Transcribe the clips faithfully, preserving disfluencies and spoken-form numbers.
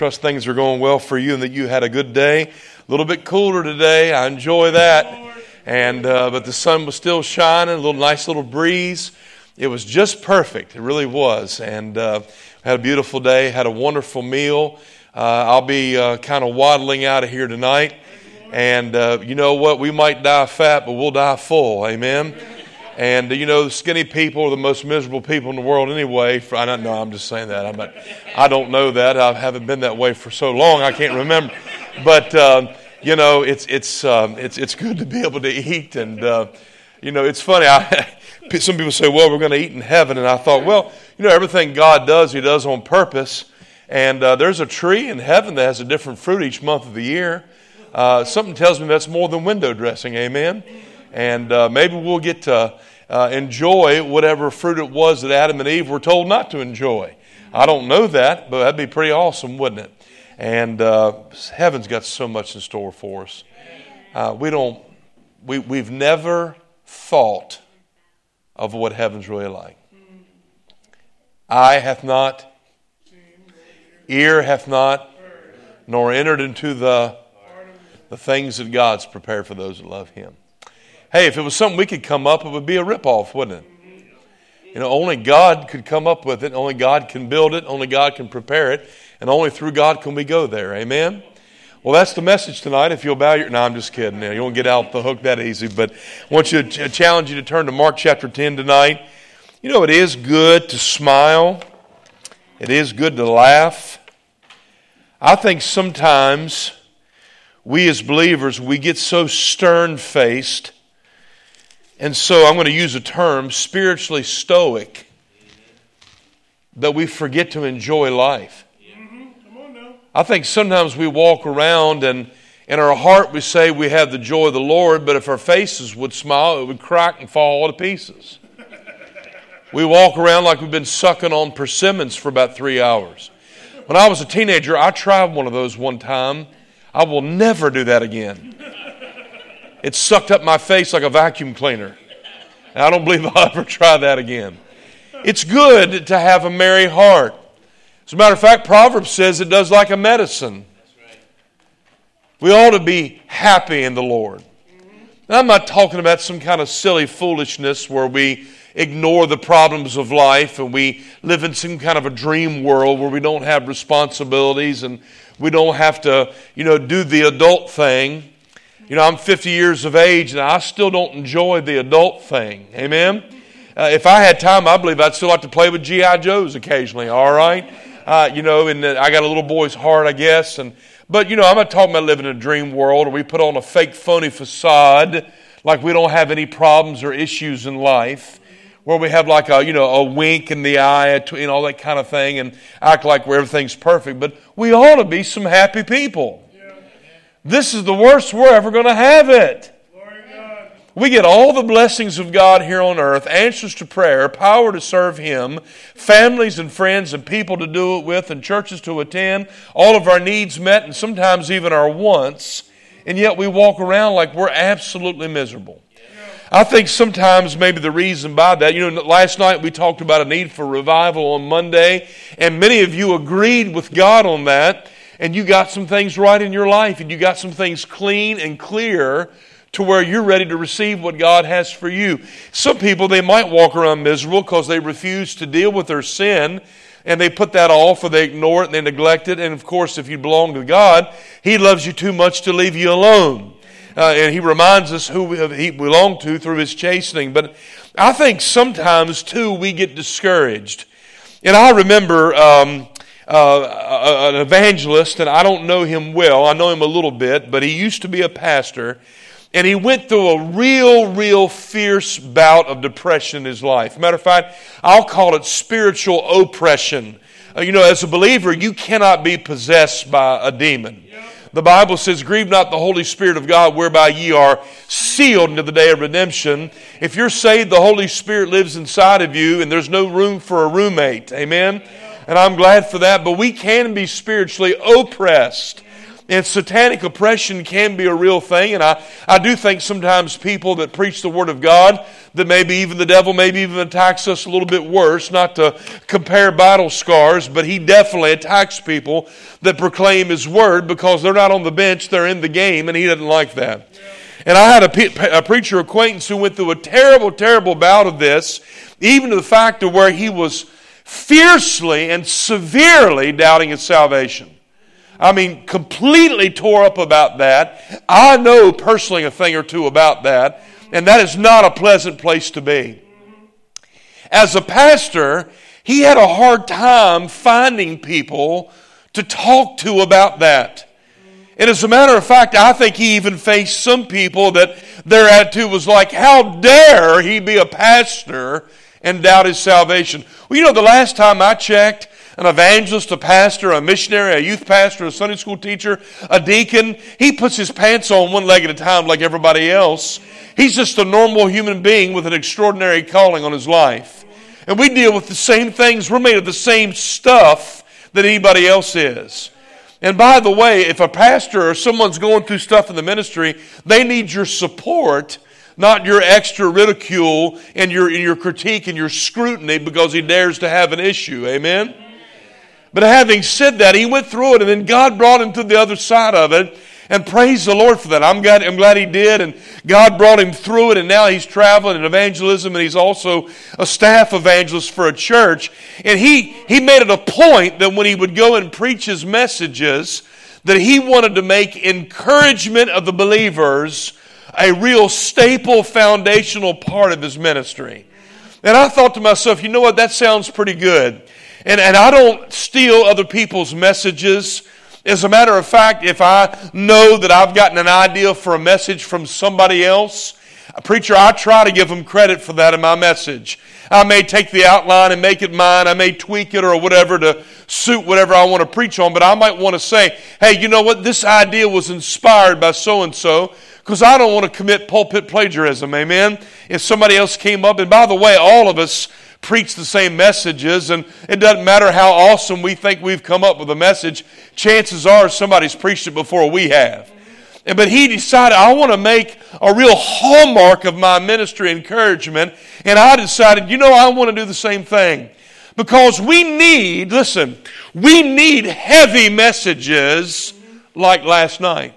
Trust things are going well for you and that you had a good day. A little bit cooler today. I enjoy that. And uh, but the sun was still shining. A little nice little breeze. It was just perfect. It really was. And uh, had a beautiful day. Had a wonderful meal. Uh, I'll be uh, kind of waddling out of here tonight. And uh, you know what? We might die fat, but we'll die full. Amen. And, you know, the skinny people are the most miserable people in the world anyway. For, I don't know, I'm just saying that. I'm not, I don't know that. I haven't been that way for so long, I can't remember. But, um, you know, it's it's um, it's it's good to be able to eat. And, uh, you know, it's funny. I, some people say, well, we're going to eat in heaven. And I thought, well, you know, everything God does, He does on purpose. And uh, there's a tree in heaven that has a different fruit each month of the year. Uh, something tells me that's more than window dressing, amen? And uh, maybe we'll get to uh, enjoy whatever fruit it was that Adam and Eve were told not to enjoy. I don't know that, but that'd be pretty awesome, wouldn't it? And uh, heaven's got so much in store for us. Uh, we don't, we, we've never thought of what heaven's really like. Eye hath not, ear hath not, nor entered into the, the things that God's prepared for those that love Him. Hey, if it was something we could come up, it would be a ripoff, wouldn't it? You know, only God could come up with it. Only God can build it. Only God can prepare it. And only through God can we go there. Amen? Well, that's the message tonight. If you'll bow your... No, I'm just kidding. You won't get out the hook that easy. But I want you to challenge you to turn to Mark chapter ten tonight. You know, it is good to smile. It is good to laugh. I think sometimes we as believers, we get so stern-faced. And so I'm going to use a term, spiritually stoic, that we forget to enjoy life. Mm-hmm. Come on now. I think sometimes we walk around and in our heart we say we have the joy of the Lord, but if our faces would smile, it would crack and fall all to pieces. We walk around like we've been sucking on persimmons for about three hours. When I was a teenager, I tried one of those one time. I will never do that again. It sucked up my face like a vacuum cleaner. And I don't believe I'll ever try that again. It's good to have a merry heart. As a matter of fact, Proverbs says it does like a medicine. We ought to be happy in the Lord. Now, I'm not talking about some kind of silly foolishness where we ignore the problems of life and we live in some kind of a dream world where we don't have responsibilities and we don't have to, you know, do the adult thing. You know, I'm fifty years of age, and I still don't enjoy the adult thing. Amen? Uh, if I had time, I believe I'd still like to play with G I Joes occasionally, all right? Uh, you know, and uh, I got a little boy's heart, I guess. And But, you know, I'm not talking about living in a dream world or we put on a fake, phony facade like we don't have any problems or issues in life, where we have like a, you know, a wink in the eye, and you know, all that kind of thing, and act like everything's perfect. But we ought to be some happy people. This is the worst we're ever going to have it. We get all the blessings of God here on earth, answers to prayer, power to serve Him, families and friends and people to do it with, and churches to attend, all of our needs met, and sometimes even our wants, and yet we walk around like we're absolutely miserable. I think sometimes maybe the reason by that, you know, last night we talked about a need for revival on Monday, and many of you agreed with God on that. And you got some things right in your life, and you got some things clean and clear to where you're ready to receive what God has for you. Some people, they might walk around miserable because they refuse to deal with their sin, and they put that off, or they ignore it and they neglect it. And of course, if you belong to God, He loves you too much to leave you alone. Uh, and He reminds us who we belong to through His chastening. But I think sometimes, too, we get discouraged. And I remember... Um, Uh, an evangelist, and I don't know him well. I know him a little bit, but he used to be a pastor, and he went through a real, real fierce bout of depression in his life. Matter of fact, I'll call it spiritual oppression. Uh, you know, as a believer, you cannot be possessed by a demon. The Bible says, grieve not the Holy Spirit of God, whereby ye are sealed unto the day of redemption. If you're saved, the Holy Spirit lives inside of you, and there's no room for a roommate. Amen? And I'm glad for that, but we can be spiritually oppressed. And satanic oppression can be a real thing. And I, I do think sometimes people that preach the Word of God, that maybe even the devil maybe even attacks us a little bit worse, not to compare battle scars, but he definitely attacks people that proclaim His Word because they're not on the bench, they're in the game, and he doesn't like that. And I had a, pe- a preacher acquaintance who went through a terrible, terrible bout of this, even to the fact of where he was fiercely and severely doubting his salvation. I mean, completely tore up about that. I know personally a thing or two about that, and that is not a pleasant place to be. As a pastor, he had a hard time finding people to talk to about that. And as a matter of fact, I think he even faced some people that their attitude was like, how dare he be a pastor and doubt his salvation? Well, you know, the last time I checked, an evangelist, a pastor, a missionary, a youth pastor, a Sunday school teacher, a deacon, he puts his pants on one leg at a time like everybody else. He's just a normal human being with an extraordinary calling on his life. And we deal with the same things. We're made of the same stuff that anybody else is. And by the way, if a pastor or someone's going through stuff in the ministry, they need your support, not your extra ridicule and your, and your critique and your scrutiny because he dares to have an issue. Amen? But having said that, he went through it, and then God brought him to the other side of it, and praise the Lord for that. I'm glad, I'm glad he did, and God brought him through it, and now he's traveling in evangelism, and he's also a staff evangelist for a church. And he, he made it a point that when he would go and preach his messages, that he wanted to make encouragement of the believers a real staple, foundational part of his ministry. And I thought to myself, you know what, that sounds pretty good. And, and I don't steal other people's messages. As a matter of fact, if I know that I've gotten an idea for a message from somebody else, a preacher, I try to give them credit for that in my message. I may take the outline and make it mine. I may tweak it or whatever to suit whatever I want to preach on. But I might want to say, hey, you know what? This idea was inspired by so-and-so, because I don't want to commit pulpit plagiarism, amen? If somebody else came up, and by the way, all of us preach the same messages, and it doesn't matter how awesome we think we've come up with a message, chances are somebody's preached it before we have. And, but he decided, I want to make a real hallmark of my ministry encouragement, and I decided, you know, I want to do the same thing. Because we need, listen, we need heavy messages like last night.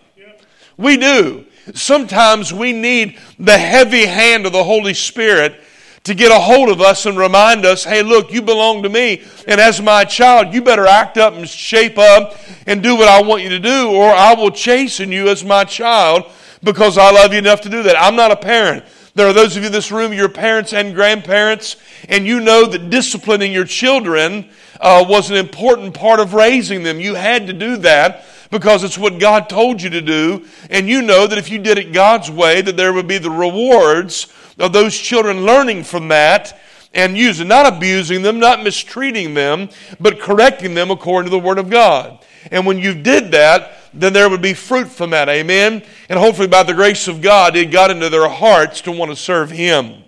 We do. Sometimes we need the heavy hand of the Holy Spirit to get a hold of us and remind us, hey, look, you belong to me, and as my child, you better act up and shape up and do what I want you to do, or I will chasten you as my child because I love you enough to do that. I'm not a parent. There are those of you in this room, you're parents and grandparents, and you know that disciplining your children uh, was an important part of raising them. You had to do that because it's what God told you to do, and you know that if you did it God's way, that there would be the rewards of those children learning from that and using, not abusing them, not mistreating them, but correcting them according to the Word of God. And when you did that, then there would be fruit from that, amen? And hopefully by the grace of God, it got into their hearts to want to serve Him.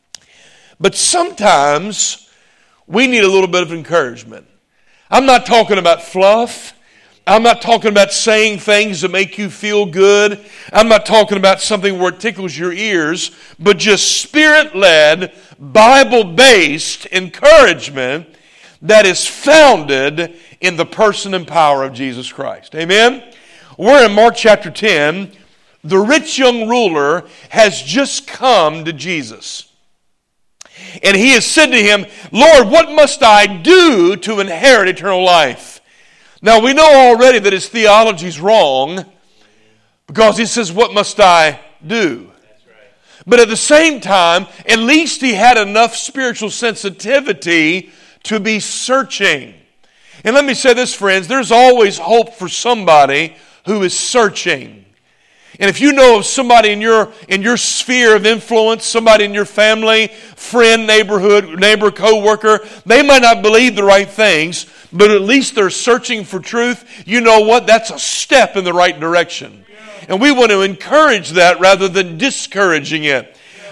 But sometimes we need a little bit of encouragement. I'm not talking about fluff. I'm not talking about saying things that make you feel good. I'm not talking about something where it tickles your ears, but just Spirit-led, Bible-based encouragement that is founded in the person and power of Jesus Christ. Amen? We're in Mark chapter ten. The rich young ruler has just come to Jesus. And he has said to him, Lord, what must I do to inherit eternal life? Now, we know already that his theology is wrong because he says, what must I do? That's right. But at the same time, at least he had enough spiritual sensitivity to be searching. And let me say this, friends, there's always hope for somebody who is searching. And if you know of somebody in your in your sphere of influence, somebody in your family, friend, neighborhood, neighbor, co-worker, they might not believe the right things, but at least they're searching for truth. You know what? That's a step in the right direction. And we want to encourage that rather than discouraging it.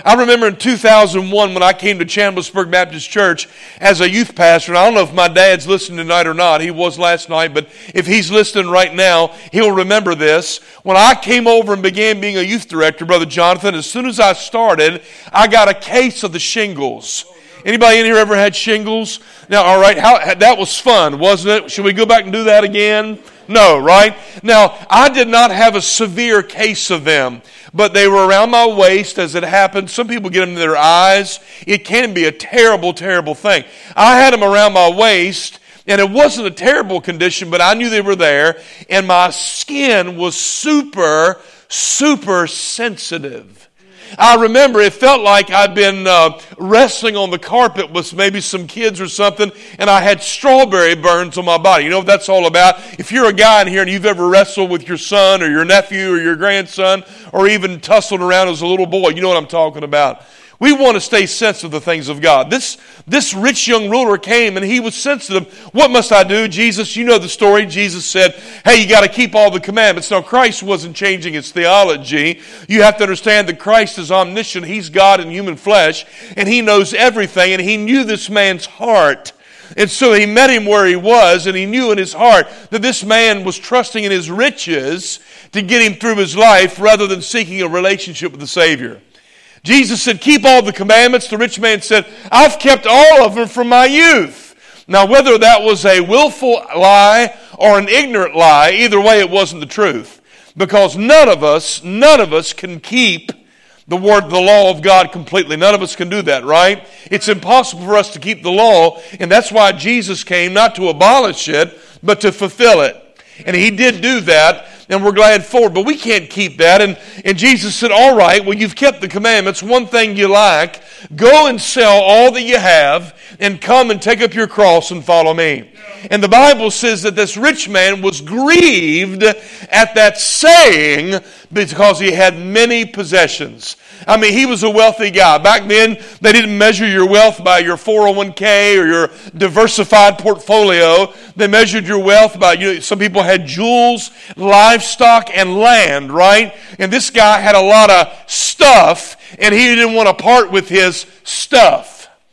I remember in two thousand one when I came to Chambersburg Baptist Church as a youth pastor, and I don't know if my dad's listening tonight or not. He was last night, but if he's listening right now, he'll remember this. When I came over and began being a youth director, Brother Jonathan, as soon as I started, I got a case of the shingles. Anybody in here ever had shingles? Now, all right, how, that was fun, wasn't it? Should we go back and do that again? No, right? Now, I did not have a severe case of them, but they were around my waist as it happened. Some people get them in their eyes. It can be a terrible, terrible thing. I had them around my waist, and it wasn't a terrible condition, but I knew they were there, and my skin was super, super sensitive. I remember it felt like I'd been uh, wrestling on the carpet with maybe some kids or something, and I had strawberry burns on my body. You know what that's all about? If you're a guy in here and you've ever wrestled with your son or your nephew or your grandson or even tussled around as a little boy, you know what I'm talking about. We want to stay sensitive to the things of God. This, this rich young ruler came and he was sensitive. What must I do? Jesus, you know the story. Jesus said, hey, you got to keep all the commandments. Now, Christ wasn't changing his theology. You have to understand that Christ is omniscient. He's God in human flesh, and he knows everything, and he knew this man's heart. And so he met him where he was, and he knew in his heart that this man was trusting in his riches to get him through his life rather than seeking a relationship with the Savior. Jesus said, keep all the commandments. The rich man said, I've kept all of them from my youth. Now, whether that was a willful lie or an ignorant lie, either way, it wasn't the truth. Because none of us, none of us can keep the word, the law of God completely. None of us can do that, right? It's impossible for us to keep the law, and that's why Jesus came, not to abolish it, but to fulfill it. And he did do that, and we're glad for it, but we can't keep that. And, and Jesus said, all right, well, you've kept the commandments. One thing you lack, go and sell all that you have and come and take up your cross and follow me. And the Bible says that this rich man was grieved at that saying because he had many possessions. I mean, he was a wealthy guy. Back then, they didn't measure your wealth by your four oh one k or your diversified portfolio. They measured your wealth by, you know, some people had jewels, livestock, and land, right? And this guy had a lot of stuff, and he didn't want to part with his stuff.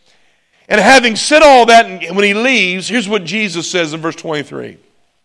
And having said all that, when he leaves, here's what Jesus says in verse twenty-three.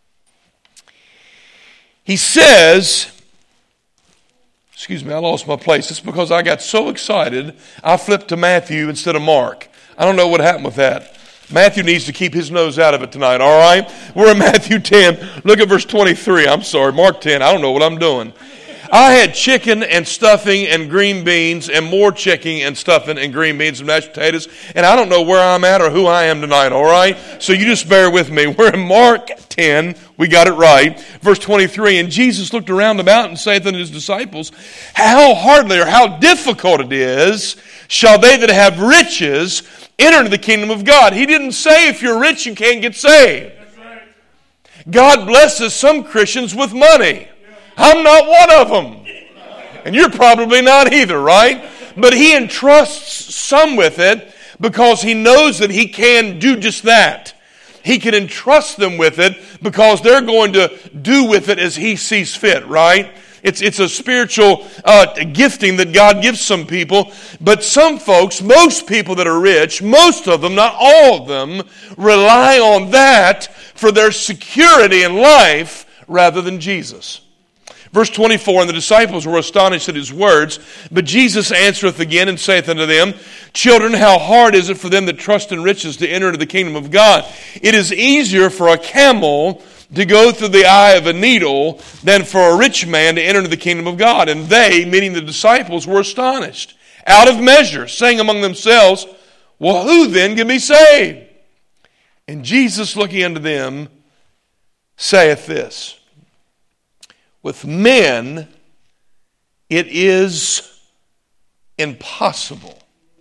He says, excuse me, I lost my place. It's because I got so excited, I flipped to Matthew instead of Mark. I don't know what happened with that. Matthew needs to keep his nose out of it tonight, all right? We're in Matthew ten. Look at verse twenty-three. I'm sorry, Mark ten. I don't know what I'm doing. I had chicken and stuffing and green beans and more chicken and stuffing and green beans and mashed potatoes, and I don't know where I'm at or who I am tonight, all right? So you just bear with me. We're in Mark ten. We got it right. Verse twenty-three, and Jesus looked around about and saith unto his disciples, how hardly or how difficult it is shall they that have riches enter into the kingdom of God. He didn't say if you're rich you can't get saved. God blesses some Christians with money. I'm not one of them. And you're probably not either, right? But he entrusts some with it because he knows that he can do just that. He can entrust them with it because they're going to do with it as he sees fit, right? It's, it's a spiritual uh, gifting that God gives some people. But some folks, most people that are rich, most of them, not all of them, rely on that for their security in life rather than Jesus. Verse twenty-four, and the disciples were astonished at his words. But Jesus answereth again and saith unto them, children, how hard is it for them that trust in riches to enter into the kingdom of God? It is easier for a camel to go through the eye of a needle than for a rich man to enter into the kingdom of God. And they, meaning the disciples, were astonished, out of measure, saying among themselves, well, who then can be saved? And Jesus, looking unto them, saith this, with men it is impossible.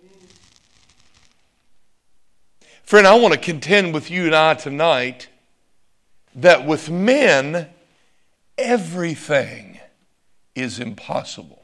Friend, I want to contend with you and I tonight that with men everything is impossible.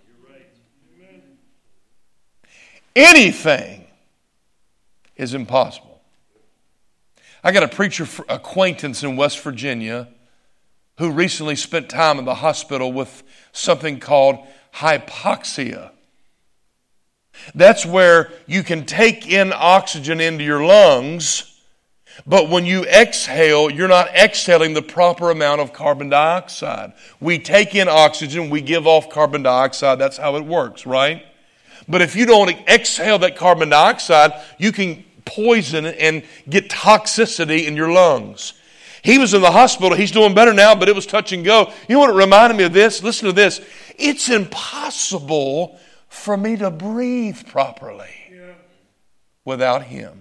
Anything is impossible. I got a preacher acquaintance in West Virginia who recently spent time in the hospital with something called hypoxia. That's where you can take in oxygen into your lungs, but when you exhale, you're not exhaling the proper amount of carbon dioxide. We take in oxygen, we give off carbon dioxide. That's how it works, right? But if you don't exhale that carbon dioxide, you can poison and get toxicity in your lungs. He was in the hospital. He's doing better now, but it was touch and go. You know what it reminded me of this? Listen to this. It's impossible for me to breathe properly without Him.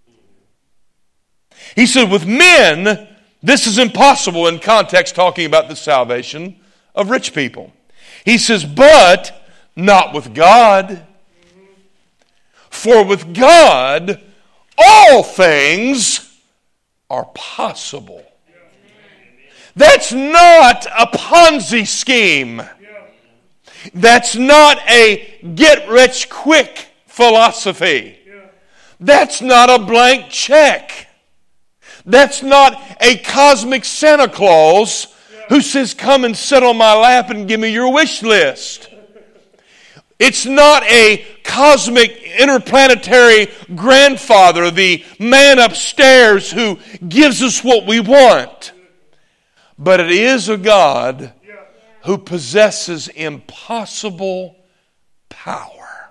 He said, with men, this is impossible, in context talking about the salvation of rich people. He says, but not with God. For with God, all things are possible. That's not a Ponzi scheme. That's not a get-rich-quick philosophy. That's not a blank check. That's not a cosmic Santa Claus who says, come and sit on my lap and give me your wish list. It's not a cosmic interplanetary grandfather, the man upstairs who gives us what we want. But it is a God who possesses impossible power.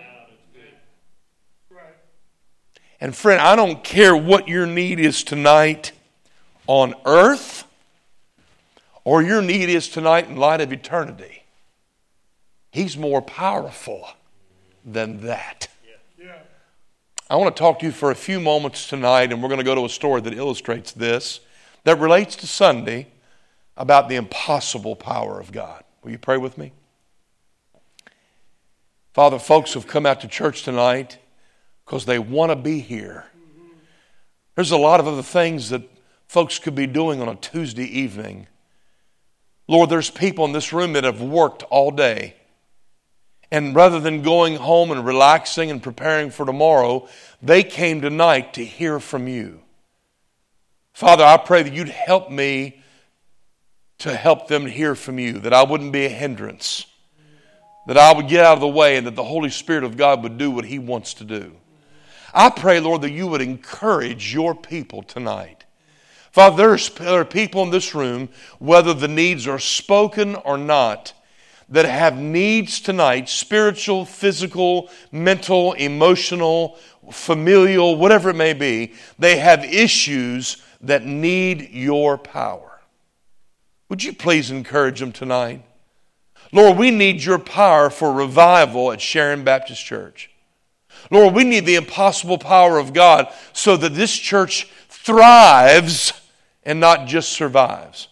And friend, I don't care what your need is tonight on earth or your need is tonight in light of eternity. He's more powerful than that. I want to talk to you for a few moments tonight, and we're going to go to a story that illustrates this, that relates to Sunday, about the impossible power of God. Will you pray with me? Father, folks have come out to church tonight because they want to be here. There's a lot of other things that folks could be doing on a Tuesday evening. Lord, there's people in this room that have worked all day. And rather than going home and relaxing and preparing for tomorrow, they came tonight to hear from you. Father, I pray that you'd help me to help them hear from you, that I wouldn't be a hindrance, that I would get out of the way, and that the Holy Spirit of God would do what He wants to do. I pray, Lord, that you would encourage your people tonight. Father, there's, there are people in this room, whether the needs are spoken or not, that have needs tonight, spiritual, physical, mental, emotional, familial, whatever it may be. They have issues that need your power. Would you please encourage them tonight? Lord, we need your power for revival at Sharon Baptist Church. Lord, we need the impossible power of God so that this church thrives and not just survives.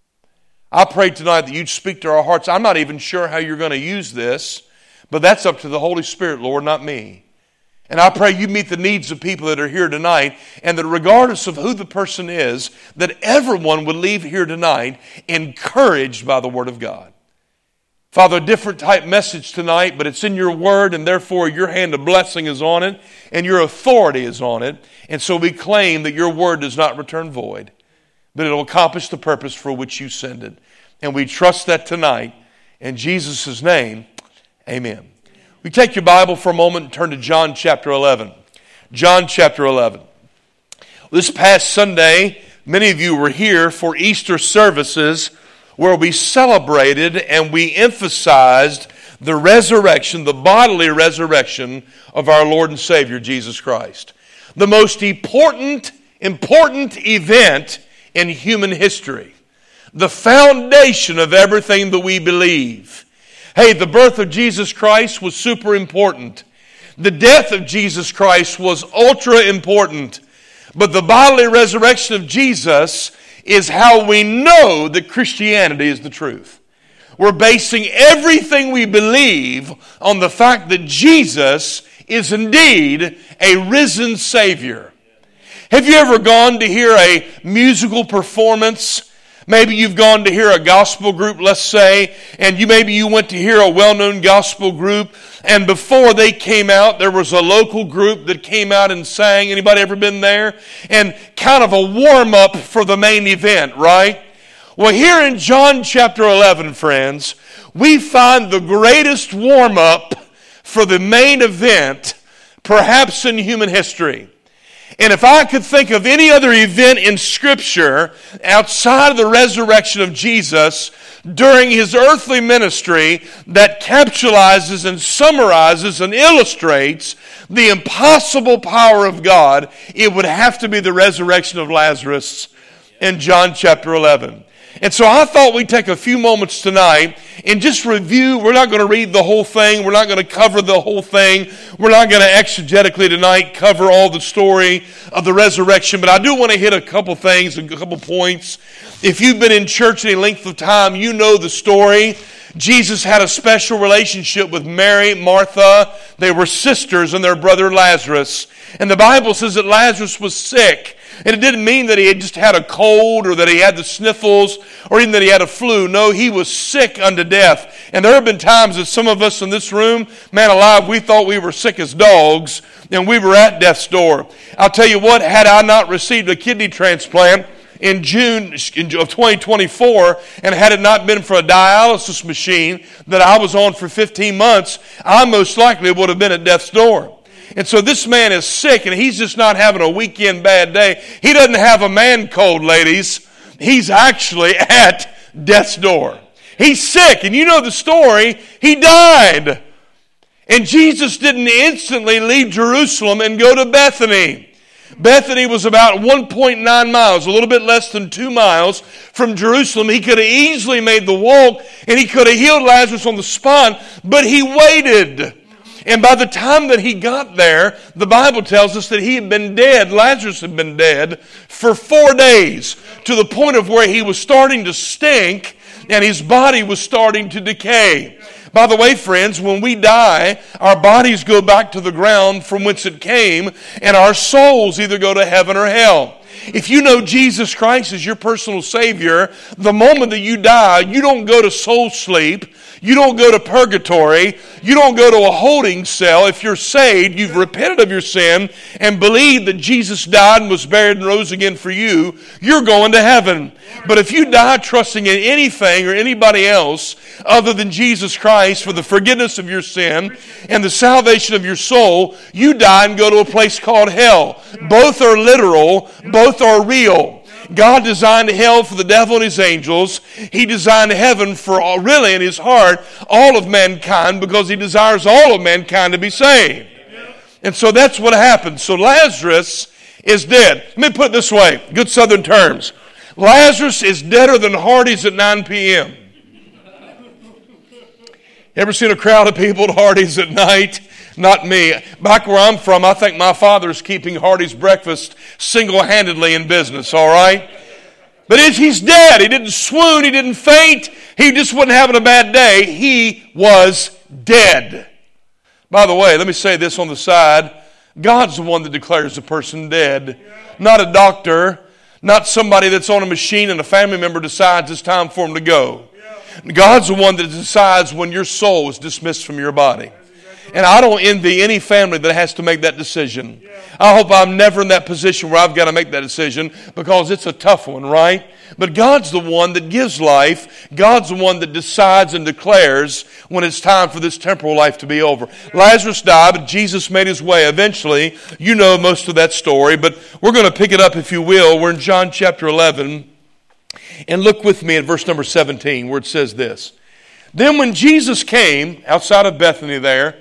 I pray tonight that you'd speak to our hearts. I'm not even sure how you're going to use this, but that's up to the Holy Spirit, Lord, not me. And I pray you meet the needs of people that are here tonight, and that regardless of who the person is, that everyone would leave here tonight encouraged by the Word of God. Father, a different type message tonight, but it's in your Word, and therefore your hand of blessing is on it, and your authority is on it. And so we claim that your Word does not return void, but it will accomplish the purpose for which you send it. And we trust that tonight. In Jesus' name, amen. We take your Bible for a moment and turn to John chapter eleven. John chapter eleven. This past Sunday, many of you were here for Easter services where we celebrated and we emphasized the resurrection, the bodily resurrection of our Lord and Savior, Jesus Christ. The most important, important event in human history. The foundation of everything that we believe. Hey, the birth of Jesus Christ was super important. The death of Jesus Christ was ultra important. But the bodily resurrection of Jesus is how we know that Christianity is the truth. We're basing everything we believe on the fact that Jesus is indeed a risen Savior. Have you ever gone to hear a musical performance? Maybe you've gone to hear a gospel group, let's say, and you maybe you went to hear a well-known gospel group, and before they came out, there was a local group that came out and sang. Anybody ever been there? And kind of a warm-up for the main event, right? Well, here in John chapter eleven, friends, we find the greatest warm-up for the main event, perhaps in human history. And if I could think of any other event in Scripture outside of the resurrection of Jesus during his earthly ministry that capsulizes and summarizes and illustrates the impossible power of God, it would have to be the resurrection of Lazarus in John chapter eleven. And so I thought we'd take a few moments tonight and just review. We're not going to read the whole thing. We're not going to cover the whole thing. We're not going to exegetically tonight cover all the story of the resurrection. But I do want to hit a couple things, a couple points. If you've been in church any length of time, you know the story. Jesus had a special relationship with Mary, Martha. They were sisters and their brother Lazarus. And the Bible says that Lazarus was sick. And it didn't mean that he had just had a cold or that he had the sniffles or even that he had a flu. No, he was sick unto death. And there have been times that some of us in this room, man alive, we thought we were sick as dogs and we were at death's door. I'll tell you what, had I not received a kidney transplant in June of twenty twenty-four, and had it not been for a dialysis machine that I was on for fifteen months, I most likely would have been at death's door. And so this man is sick, and he's just not having a weekend bad day. He doesn't have a man cold, ladies. He's actually at death's door. He's sick, and you know the story. He died. And Jesus didn't instantly leave Jerusalem and go to Bethany. Bethany was about one point nine miles, a little bit less than two miles from Jerusalem. He could have easily made the walk, and he could have healed Lazarus on the spot, but he waited. And by the time that he got there, the Bible tells us that he had been dead. Lazarus had been dead for four days to the point of where he was starting to stink and his body was starting to decay. By the way, friends, when we die, our bodies go back to the ground from whence it came, and our souls either go to heaven or hell. If you know Jesus Christ as your personal Savior, the moment that you die, you don't go to soul sleep. You don't go to purgatory. You don't go to a holding cell. If you're saved, you've repented of your sin and believed that Jesus died and was buried and rose again for you, you're going to heaven. But if you die trusting in anything or anybody else other than Jesus Christ for the forgiveness of your sin and the salvation of your soul, you die and go to a place called hell. Both are literal. Both are real. God designed hell for the devil and his angels. He designed heaven for all, really in his heart, all of mankind, because he desires all of mankind to be saved. And so that's what happened. So Lazarus is dead. Let me put it this way, good southern terms. Lazarus is deader than Hardee's at nine p.m. Ever seen a crowd of people at Hardee's at night? Not me. Back where I'm from, I think my father's keeping Hardee's breakfast single-handedly in business, all right? But he's dead. He didn't swoon. He didn't faint. He just wasn't having a bad day. He was dead. By the way, let me say this on the side. God's the one that declares a person dead, not a doctor, not somebody that's on a machine and a family member decides it's time for him to go. God's the one that decides when your soul is dismissed from your body. And I don't envy any family that has to make that decision. I hope I'm never in that position where I've got to make that decision, because it's a tough one, right? But God's the one that gives life. God's the one that decides and declares when it's time for this temporal life to be over. Lazarus died, but Jesus made his way. Eventually, you know most of that story, but we're going to pick it up, if you will. We're in John chapter eleven. And look with me at verse number seventeen, where it says this. Then when Jesus came outside of Bethany there,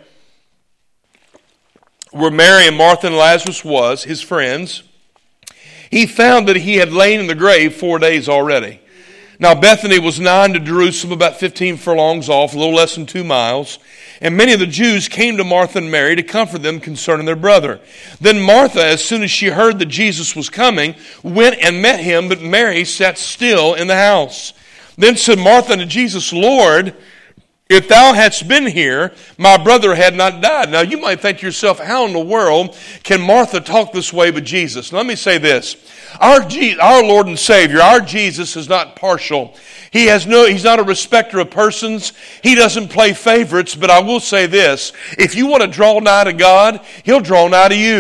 where Mary and Martha and Lazarus was, his friends, he found that he had lain in the grave four days already. Now Bethany was nigh to Jerusalem, about fifteen furlongs off, a little less than two miles. And many of the Jews came to Martha and Mary to comfort them concerning their brother. Then Martha, as soon as she heard that Jesus was coming, went and met him, but Mary sat still in the house. Then said Martha unto Jesus, Lord, if thou hadst been here, my brother had not died. Now you might think to yourself, how in the world can Martha talk this way with Jesus? Now, let me say this. Our, Je- our Lord and Savior, our Jesus is not partial. He has no, he's not a respecter of persons. He doesn't play favorites, but I will say this. If you want to draw nigh to God, he'll draw nigh to you.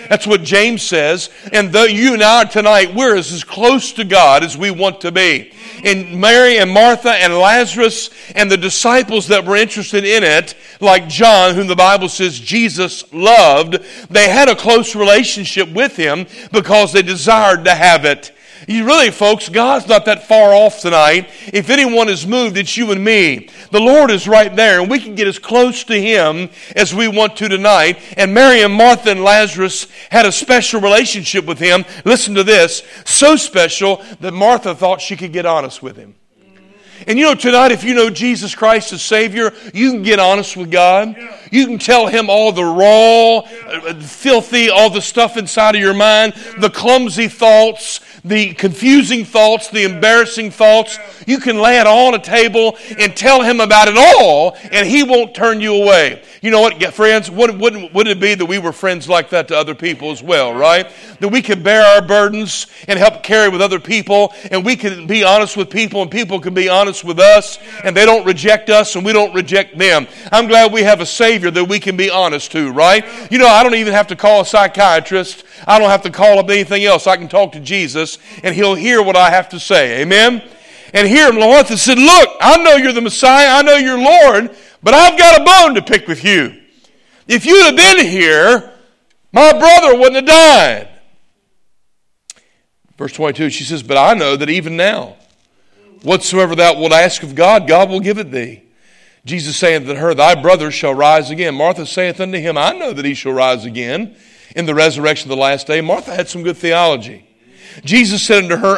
That's what James says. And though you and I tonight, we're as close to God as we want to be. And Mary and Martha and Lazarus and the disciples that were interested in it, like John, whom the Bible says Jesus loved, they had a close relationship with him because they desired to have it. You really, folks, God's not that far off tonight. If anyone is moved, it's you and me. The Lord is right there, and we can get as close to him as we want to tonight. And Mary and Martha and Lazarus had a special relationship with him. Listen to this. So special that Martha thought she could get honest with him. And you know, tonight, if you know Jesus Christ as Savior, you can get honest with God. You can tell him all the raw, uh, filthy, all the stuff inside of your mind, the clumsy thoughts, the confusing thoughts, the embarrassing thoughts. You can lay it all on a table and tell him about it all, and he won't turn you away. You know what, friends? Wouldn't, wouldn't, wouldn't it be that we were friends like that to other people as well, right? That we could bear our burdens and help carry with other people, and we can be honest with people, and people can be honest with us, and they don't reject us, and we don't reject them. I'm glad we have a Savior that we can be honest to, right? You know, I don't even have to call a psychiatrist. I don't have to call up anything else. I can talk to Jesus, and he'll hear what I have to say. Amen? And here Martha said, look, I know you're the Messiah. I know you're Lord, but I've got a bone to pick with you. If you'd have been here, my brother wouldn't have died. Verse twenty-two, she says, but I know that even now, whatsoever thou wilt ask of God, God will give it thee. Jesus saith unto her, thy brother shall rise again. Martha saith unto him, I know that he shall rise again in the resurrection of the last day. Martha had some good theology. Jesus said unto her,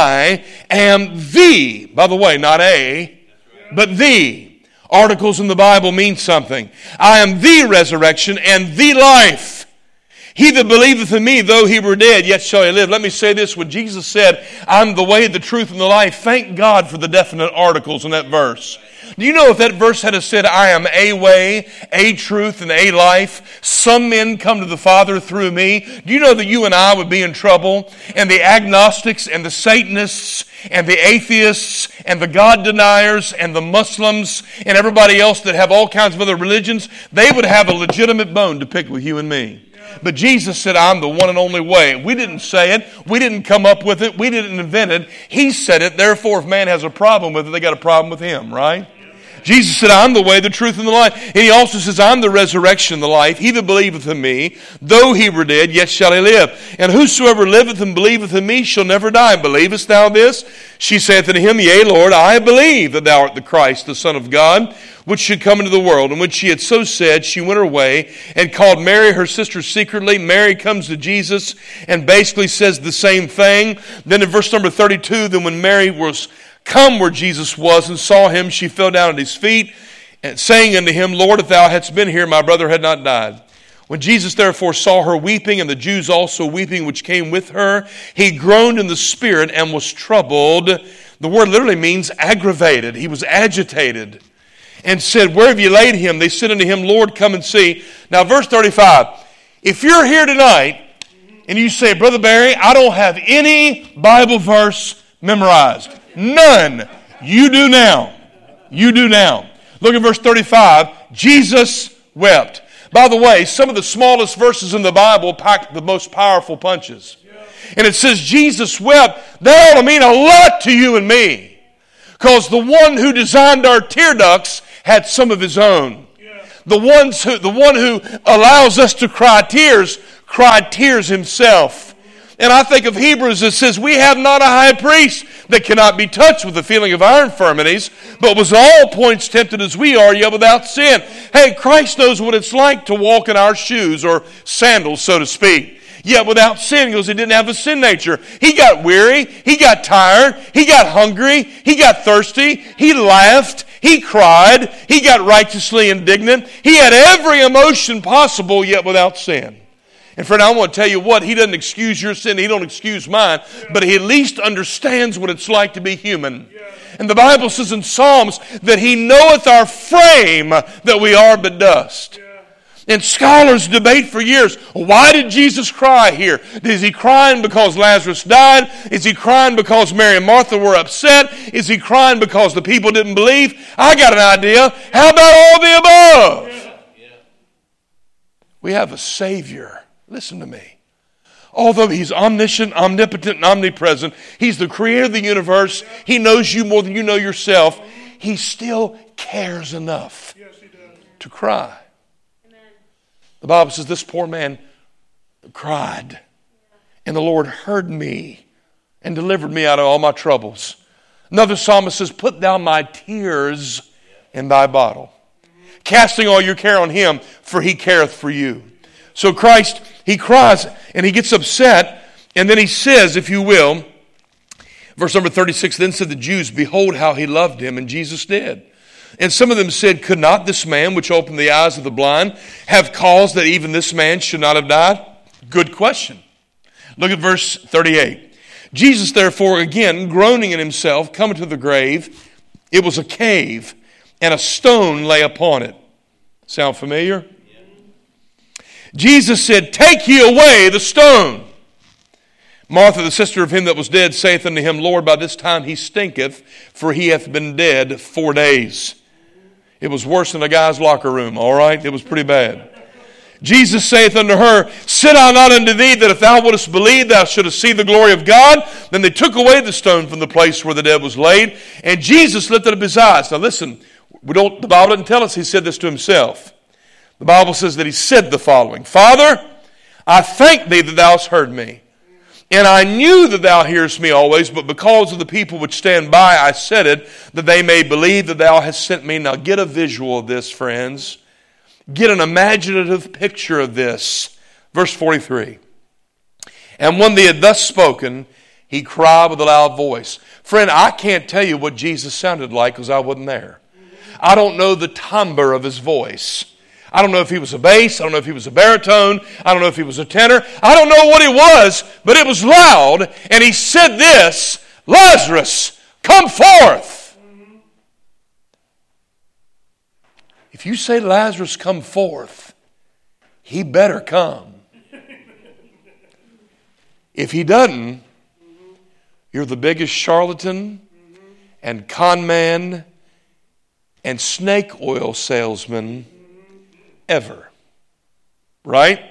I am the, by the way, not a, but the. Articles in the Bible mean something. I am the resurrection and the life. He that believeth in me, though he were dead, yet shall he live. Let me say this. When Jesus said, I'm the way, the truth, and the life, thank God for the definite articles in that verse. Do you know if that verse had said, I am a way, a truth, and a life, some men come to the Father through me, do you know that you and I would be in trouble? And the agnostics and the Satanists and the atheists and the God deniers and the Muslims and everybody else that have all kinds of other religions, they would have a legitimate bone to pick with you and me. But Jesus said, I'm the one and only way. We didn't say it. We didn't come up with it. We didn't invent it. He said it. Therefore, if man has a problem with it, they got a problem with him, right? Jesus said, I'm the way, the truth, and the life. And he also says, I'm the resurrection and the life. He that believeth in me, though he were dead, yet shall he live. And whosoever liveth and believeth in me shall never die. Believest thou this? She saith unto him, Yea, Lord, I believe that thou art the Christ, the Son of God, which should come into the world. And when she had so said, she went her way and called Mary, her sister, secretly. Mary comes to Jesus and basically says the same thing. Then in verse number thirty-two, then when Mary was come where Jesus was and saw him, she fell down at his feet, and saying unto him, Lord, if thou hadst been here, my brother had not died. When Jesus therefore saw her weeping, and the Jews also weeping which came with her, he groaned in the spirit and was troubled. The word literally means aggravated. He was agitated. And said, where have you laid him? They said unto him, Lord, come and see. Now verse thirty-five, if you're here tonight and you say, Brother Barry, I don't have any Bible verse memorized. None. You do now. You do now. Look at verse thirty-five. Jesus wept. By the way, some of the smallest verses in the Bible pack the most powerful punches. And it says Jesus wept. That ought to mean a lot to you and me. Because the one who designed our tear ducts had some of his own. The ones who, the one who allows us to cry tears, cried tears himself. And I think of Hebrews that says, we have not a high priest that cannot be touched with the feeling of our infirmities, but was all points tempted as we are, yet without sin. Hey, Christ knows what it's like to walk in our shoes or sandals, so to speak. Yet without sin, because he didn't have a sin nature. He got weary, he got tired, he got hungry, he got thirsty, he laughed, he cried, he got righteously indignant. He had every emotion possible, yet without sin. And friend, I want to tell you what, he doesn't excuse your sin, he don't excuse mine, but he at least understands what it's like to be human. And the Bible says in Psalms that he knoweth our frame, that we are but dust. And scholars debate for years, why did Jesus cry here? Is he crying because Lazarus died? Is he crying because Mary and Martha were upset? Is he crying because the people didn't believe? I got an idea. How about all the above? We have a Savior. Listen to me. Although he's omniscient, omnipotent, and omnipresent, he's the creator of the universe. He knows you more than you know yourself. He still cares enough to cry. The Bible says this poor man cried, and the Lord heard me and delivered me out of all my troubles. Another psalmist says, put down my tears in thy bottle, casting all your care on him, for he careth for you. So Christ, he cries and he gets upset, and then he says, if you will, verse number thirty-six, then said the Jews, behold how he loved him, and Jesus did. And some of them said, could not this man which opened the eyes of the blind have caused that even this man should not have died? Good question. Look at verse thirty-eight. Jesus therefore again, groaning in himself, coming to the grave, it was a cave, and a stone lay upon it. Sound familiar? Jesus said, take ye away the stone. Martha, the sister of him that was dead, saith unto him, Lord, by this time he stinketh, for he hath been dead four days. It was worse than a guy's locker room, all right? It was pretty bad. Jesus saith unto her, said I not unto thee that if thou wouldest believe, thou shouldest see the glory of God? Then they took away the stone from the place where the dead was laid, and Jesus lifted up his eyes. Now listen, we don't. The Bible doesn't tell us he said this to himself. The Bible says that he said the following, Father, I thank thee that thou hast heard me. And I knew that thou hearest me always, but because of the people which stand by, I said it, that they may believe that thou hast sent me. Now get a visual of this, friends. Get an imaginative picture of this. Verse forty-three. And when they had thus spoken, he cried with a loud voice. Friend, I can't tell you what Jesus sounded like because I wasn't there. I don't know the timbre of his voice. I don't know if he was a bass. I don't know if he was a baritone. I don't know if he was a tenor. I don't know what he was, but it was loud. And he said this, Lazarus, come forth. If you say Lazarus, come forth, he better come. If he doesn't, you're the biggest charlatan and con man and snake oil salesman ever. Right?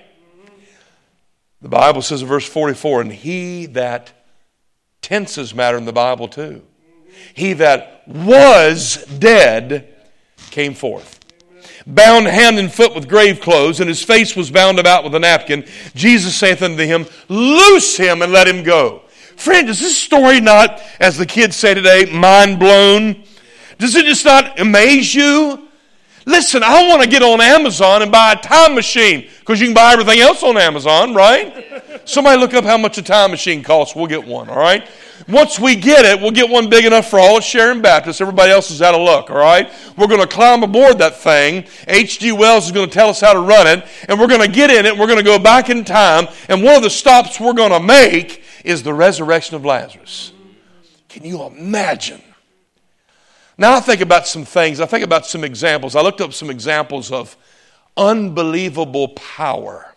The Bible says in verse forty-four, and he that, tenses matter in the Bible too, he that was dead came forth. Bound hand and foot with grave clothes, and his face was bound about with a napkin. Jesus saith unto him, loose him and let him go. Friend, is this story not, as the kids say today, mind blown? Does it just not amaze you? Listen, I want to get on Amazon and buy a time machine, because you can buy everything else on Amazon, right? Somebody look up how much a time machine costs. We'll get one, all right? Once we get it, we'll get one big enough for all of Sharon Baptist. Everybody else is out of luck, all right? We're going to climb aboard that thing. H G Wells is going to tell us how to run it, and we're going to get in it. We're going to go back in time, and one of the stops we're going to make is the resurrection of Lazarus. Can you imagine? Now I think about some things. I think about some examples. I looked up some examples of unbelievable power.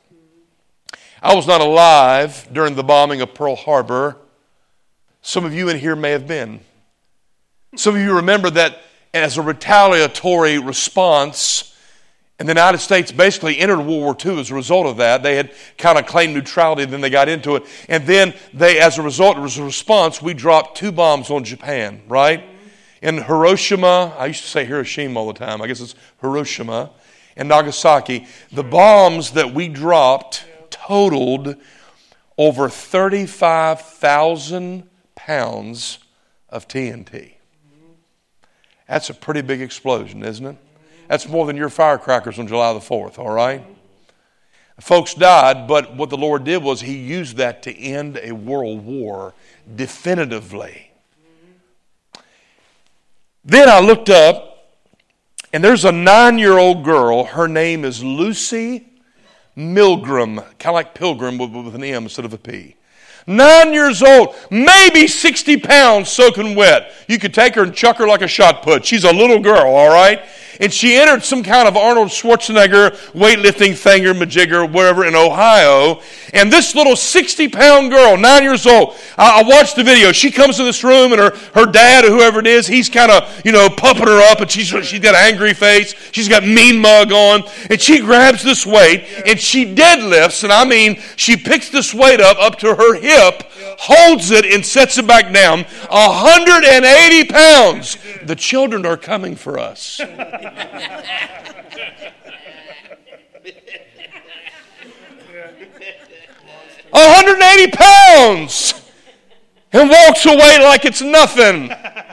I was not alive during the bombing of Pearl Harbor. Some of you in here may have been. Some of you remember that as a retaliatory response, and the United States basically entered World War Two as a result of that. They had kind of claimed neutrality, then they got into it. And then they, as a result, as a response, we dropped two bombs on Japan, right? In Hiroshima, I used to say Hiroshima all the time. I guess it's Hiroshima and Nagasaki. The bombs that we dropped totaled over thirty-five thousand pounds of T N T. That's a pretty big explosion, isn't it? That's more than your firecrackers on July the fourth, all right? Folks died, but what the Lord did was he used that to end a world war definitively. Then I looked up, and there's a nine-year-old girl. Her name is Lucy Milgram, kind of like Pilgrim with an M instead of a P. Nine years old, maybe sixty pounds soaking wet. You could take her and chuck her like a shot put. She's a little girl, all right? And she entered some kind of Arnold Schwarzenegger weightlifting thingamajigger, wherever in Ohio. And this little sixty-pound girl, nine years old, I, I watched the video. She comes in this room, and her, her dad, or whoever it is, he's kind of, you know, pumping her up, and she's, she's got an angry face. She's got mean mug on. And she grabs this weight, and she deadlifts, and I mean, she picks this weight up, up to her hip, holds it, and sets it back down. one hundred eighty pounds. The children are coming for us. one hundred eighty pounds, and walks away like it's nothing.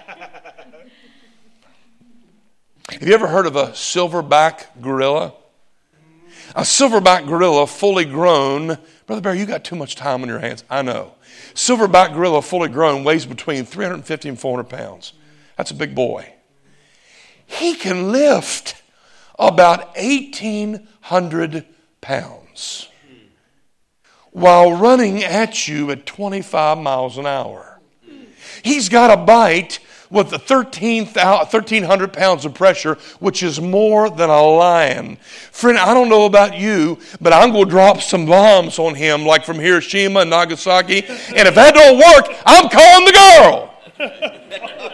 Have you ever heard of a silverback gorilla? A silverback gorilla fully grown. Brother Barry, you got too much time on your hands. I know. Silverback gorilla fully grown weighs between three hundred fifty and four hundred pounds. That's a big boy. He can lift about eighteen hundred pounds while running at you at twenty-five miles an hour. He's got a bite with the thirteen hundred pounds of pressure, which is more than a lion. Friend, I don't know about you, but I'm going to drop some bombs on him like from Hiroshima and Nagasaki. And if that don't work, I'm calling the girl.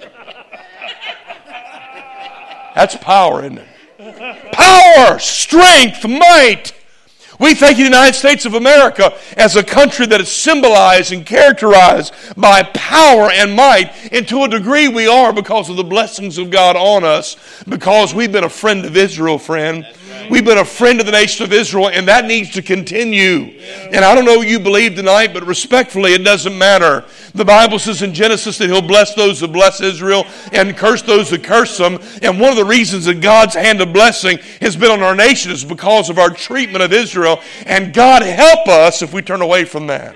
That's power, isn't it? Power, strength, might. We think of the United States of America as a country that is symbolized and characterized by power and might. And to a degree we are, because of the blessings of God on us, because we've been a friend of Israel, friend. We've been a friend of the nation of Israel, and that needs to continue. And I don't know what you believe tonight, but respectfully, it doesn't matter. The Bible says in Genesis that He'll bless those that bless Israel and curse those that curse them. And one of the reasons that God's hand of blessing has been on our nation is because of our treatment of Israel. And God help us if we turn away from that.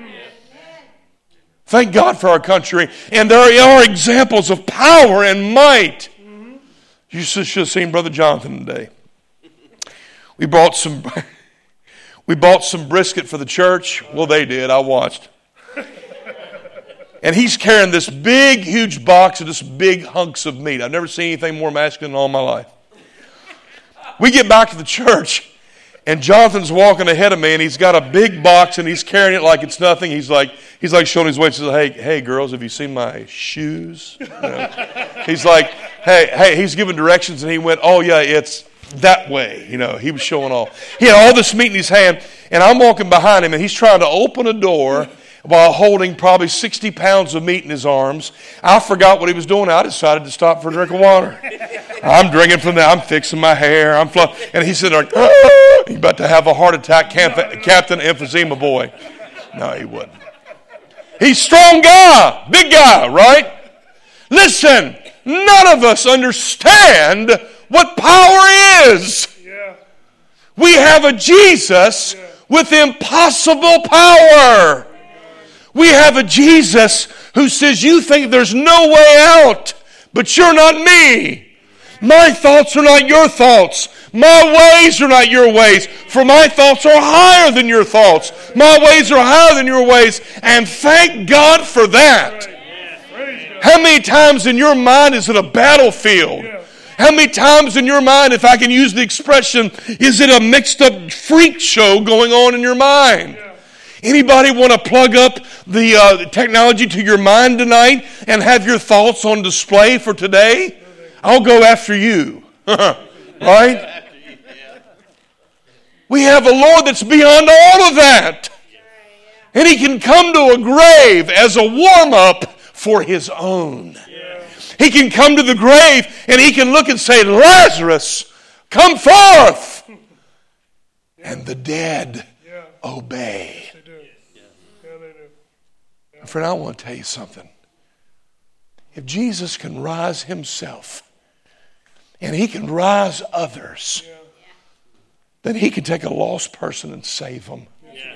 Thank God for our country. And there are examples of power and might. You should have seen Brother Jonathan today. We bought some we bought some brisket for the church. Well, they did. I watched. And he's carrying this big, huge box of just big hunks of meat. I've never seen anything more masculine in all my life. We get back to the church, and Jonathan's walking ahead of me, and he's got a big box, and he's carrying it like it's nothing. He's like, he's like showing his weight. He says, "Hey, hey, girls, have you seen my shoes?" You know? He's like, "Hey, hey," he's giving directions, and he went, "Oh yeah, it's that way." You know, he was showing off. He had all this meat in his hand, and I'm walking behind him, and he's trying to open a door while holding probably sixty pounds of meat in his arms. I forgot what he was doing. I decided to stop for a drink of water. I'm drinking from there. I'm fixing my hair. I'm fl- And he said, "Ah!" He's about to have a heart attack, Captain Emphysema boy. No, he wouldn't. He's a strong guy, big guy, right? Listen, none of us understand what power is. Yeah. We have a Jesus yeah. with impossible power. We have a Jesus who says, "You think there's no way out, but you're not me. My thoughts are not your thoughts. My ways are not your ways. For my thoughts are higher than your thoughts. My ways are higher than your ways." And thank God for that. How many times in your mind is it a battlefield? How many times in your mind, if I can use the expression, is it a mixed up freak show going on in your mind? Anybody want to plug up the uh, technology to your mind tonight and have your thoughts on display for today? I'll go after you. Right? We have a Lord that's beyond all of that. And He can come to a grave as a warm-up for His own. He can come to the grave and He can look and say, "Lazarus, come forth." And the dead obey. Friend, I want to tell you something. If Jesus can rise Himself and He can rise others, yeah. then He can take a lost person and save them. Yeah.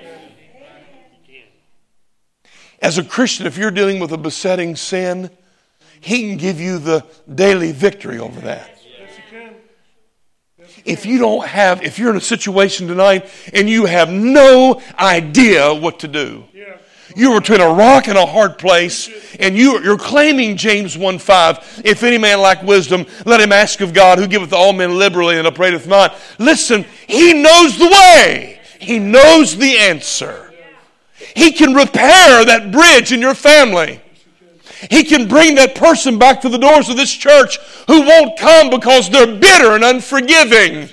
As a Christian, if you're dealing with a besetting sin, He can give you the daily victory over that. Yes, He can. Yes, He can. If you don't have, if you're in a situation tonight and you have no idea what to do, yeah. you're between a rock and a hard place, and you, you're claiming James one five, "If any man lack wisdom, let him ask of God, who giveth to all men liberally and upbraideth not." Listen, He knows the way. He knows the answer. He can repair that bridge in your family. He can bring that person back to the doors of this church who won't come because they're bitter and unforgiving.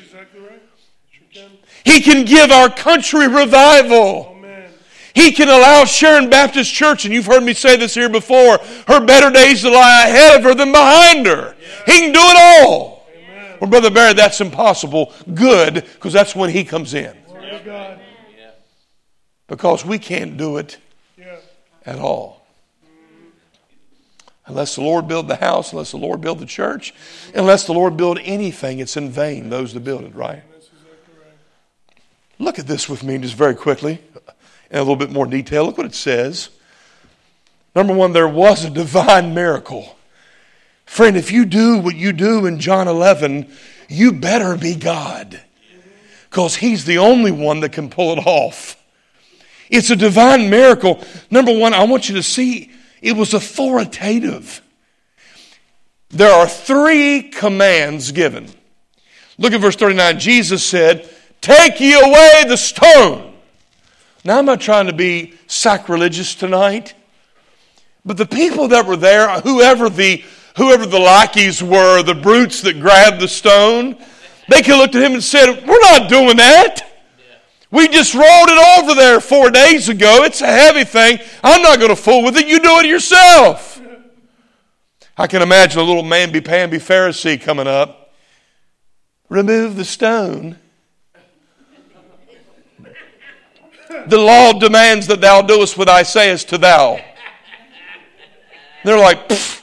He can give our country revival. He can allow Sharon Baptist Church, and you've heard me say this here before, her better days to lie ahead of her than behind her. He can do it all. Amen. Well, Brother Barry, that's impossible. Good, because that's when He comes in. Yep. Because we can't do it at all. Unless the Lord build the house, unless the Lord build the church, unless the Lord build anything, it's in vain, those that build it, right? Look at this with me just very quickly. In a little bit more detail. Look what it says. Number one, there was a divine miracle. Friend, if you do what you do in John eleven, you better be God. Because He's the only one that can pull it off. It's a divine miracle. Number one, I want you to see it was authoritative. There are three commands given. Look at verse thirty-nine. Jesus said, "Take ye away the stone." Now, I'm not trying to be sacrilegious tonight, but the people that were there, whoever the whoever the lackeys were, the brutes that grabbed the stone, they could have looked at Him and said, "We're not doing that. We just rolled it over there four days ago. It's a heavy thing. I'm not going to fool with it. You do it yourself." I can imagine a little mamby-pamby Pharisee coming up. "Remove the stone. The law demands that thou doest what I say as to thou." They're like, "Pfft.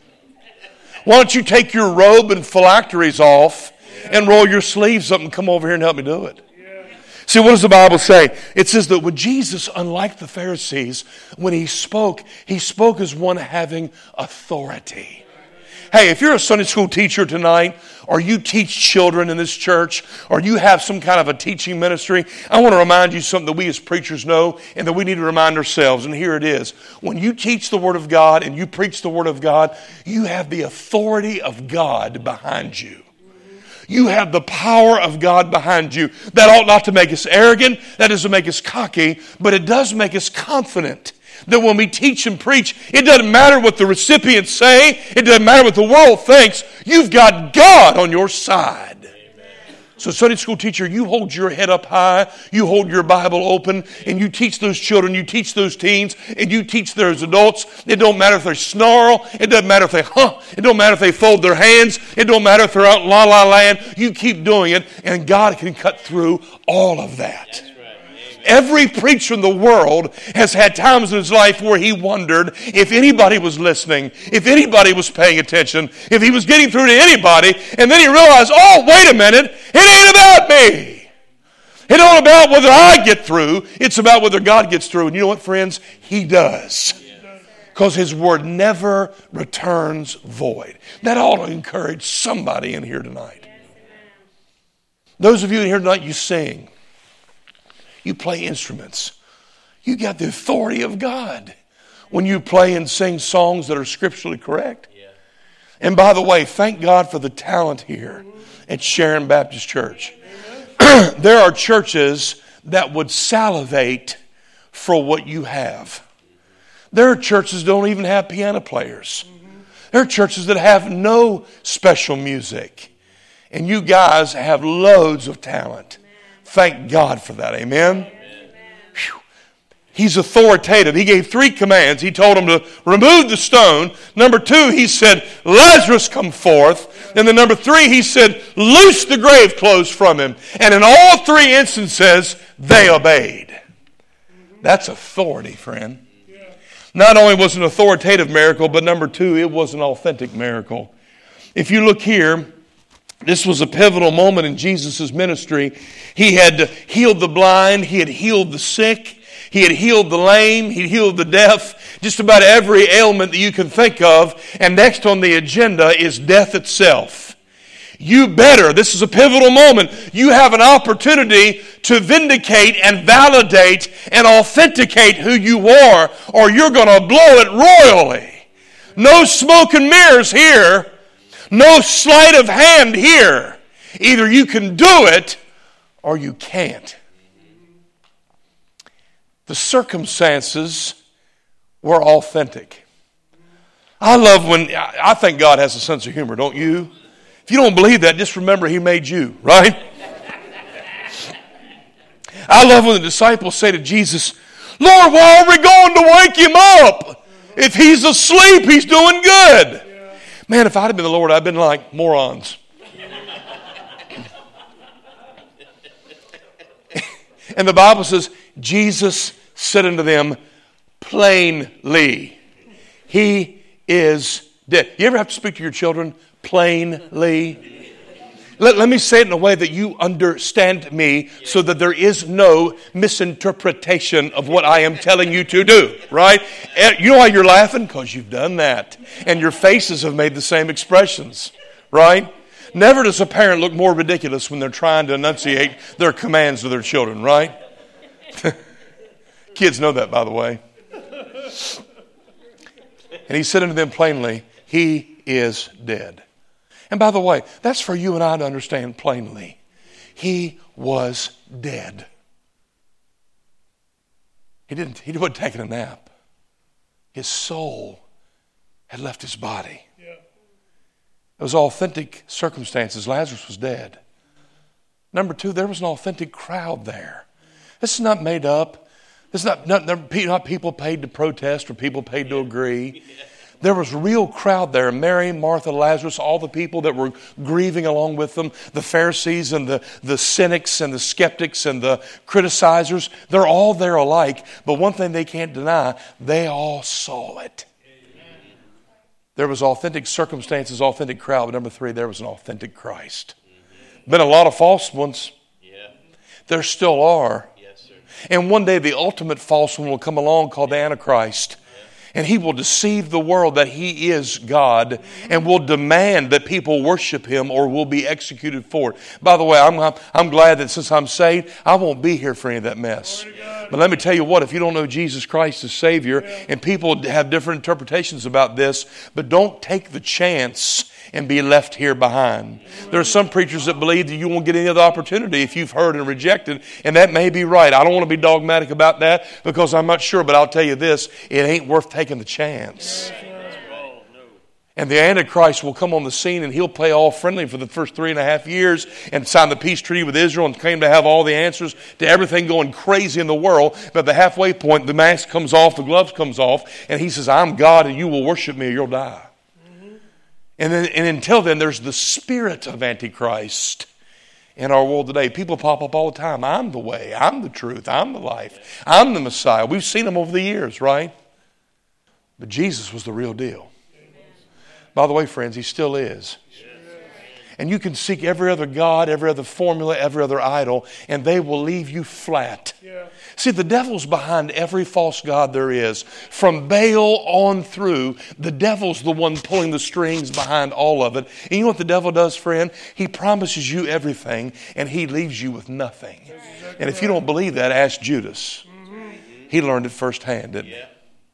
Why don't you take your robe and phylacteries off and roll your sleeves up and come over here and help me do it?" See, what does the Bible say? It says that when Jesus, unlike the Pharisees, when He spoke, He spoke as one having authority. Hey, if you're a Sunday school teacher tonight, or you teach children in this church, or you have some kind of a teaching ministry, I want to remind you something that we as preachers know and that we need to remind ourselves, and here it is. When you teach the Word of God and you preach the Word of God, you have the authority of God behind you. You have the power of God behind you. That ought not to make us arrogant, that doesn't make us cocky, but it does make us confident. That when we teach and preach, it doesn't matter what the recipients say. It doesn't matter what the world thinks. You've got God on your side. Amen. So Sunday school teacher, you hold your head up high. You hold your Bible open. And you teach those children. You teach those teens. And you teach those adults. It don't matter if they snarl. It doesn't matter if they huh. It don't matter if they fold their hands. It don't matter if they're out in la la land. You keep doing it. And God can cut through all of that. Every preacher in the world has had times in his life where he wondered if anybody was listening, if anybody was paying attention, if he was getting through to anybody, and then he realized, oh, wait a minute, it ain't about me. It ain't about whether I get through, it's about whether God gets through. And you know what, friends? He does. Because His Word never returns void. That ought to encourage somebody in here tonight. Those of you in here tonight, you sing. You play instruments. You got the authority of God when you play and sing songs that are scripturally correct. Yeah. And by the way, thank God for the talent here at Sharon Baptist Church. There are churches that would salivate for what you have. There are churches that don't even have piano players. There are churches that have no special music. And you guys have loads of talent. Thank God for that. Amen? Amen. He's authoritative. He gave three commands. He told them to remove the stone. Number two, He said, Lazarus come forth. And then number three, He said, loose the grave clothes from him. And in all three instances, they obeyed. That's authority, friend. Not only was it an authoritative miracle, but number two, it was an authentic miracle. If you look here, this was a pivotal moment in Jesus' ministry. He had healed the blind. He had healed the sick. He had healed the lame. He healed the deaf. Just about every ailment that you can think of. And next on the agenda is death itself. You better, this is a pivotal moment, you have an opportunity to vindicate and validate and authenticate who you are, or you're going to blow it royally. No smoke and mirrors here. No sleight of hand here. Either you can do it or you can't. The circumstances were authentic. I love when, I think God has a sense of humor, don't you? If you don't believe that, just remember He made you, right? I love when the disciples say to Jesus, Lord, why are we going to wake Him up? If He's asleep, He's doing good. Man, if I'd have been the Lord, I'd have been like morons. And the Bible says, Jesus said unto them plainly, He is dead. You ever have to speak to your children plainly? Let, let me say it in a way that you understand me so that there is no misinterpretation of what I am telling you to do, right? And you know why you're laughing? Because you've done that. And your faces have made the same expressions, right? Never does a parent look more ridiculous when they're trying to enunciate their commands to their children, right? Kids know that, by the way. And He said unto them plainly, He is dead. And by the way, that's for you and I to understand plainly. He was dead. He didn't, he wasn't taking a nap. His soul had left his body. Yeah. It was authentic circumstances. Lazarus was dead. Number two, there was an authentic crowd there. This is not made up. This is not, not, not people paid to protest or people paid to agree. There was a real crowd there. Mary, Martha, Lazarus, all the people that were grieving along with them, the Pharisees and the, the cynics and the skeptics and the criticizers, they're all there alike. But one thing they can't deny, they all saw it. There was authentic circumstances, authentic crowd. But number three, there was an authentic Christ. Been a lot of false ones. There still are. And one day the ultimate false one will come along called the Antichrist. And he will deceive the world that he is God and will demand that people worship him or will be executed for it. By the way, I'm, I'm, I'm glad that since I'm saved, I won't be here for any of that mess. But let me tell you what, if you don't know Jesus Christ as Savior, and people have different interpretations about this, but don't take the chance and be left here behind. There are some preachers that believe that you won't get any other opportunity if you've heard and rejected, and that may be right. I don't want to be dogmatic about that because I'm not sure, but I'll tell you this, it ain't worth taking the chance. And the Antichrist will come on the scene and he'll play all friendly for the first three and a half years and sign the peace treaty with Israel and claim to have all the answers to everything going crazy in the world. But at the halfway point, the mask comes off, the gloves comes off, and he says, I'm God and you will worship me or you'll die. Mm-hmm. And then, and until then, there's the spirit of Antichrist in our world today. People pop up all the time. I'm the way. I'm the truth. I'm the life. I'm the Messiah. We've seen them over the years, right? But Jesus was the real deal. By the way, friends, he still is. And you can seek every other god, every other formula, every other idol, and they will leave you flat. Yeah. See, the devil's behind every false god there is. From Baal on through, the devil's the one pulling the strings behind all of it. And you know what the devil does, friend? He promises you everything, and he leaves you with nothing. Exactly. And if you don't believe that, ask Judas. Mm-hmm. He learned it firsthand, didn't he? Yeah.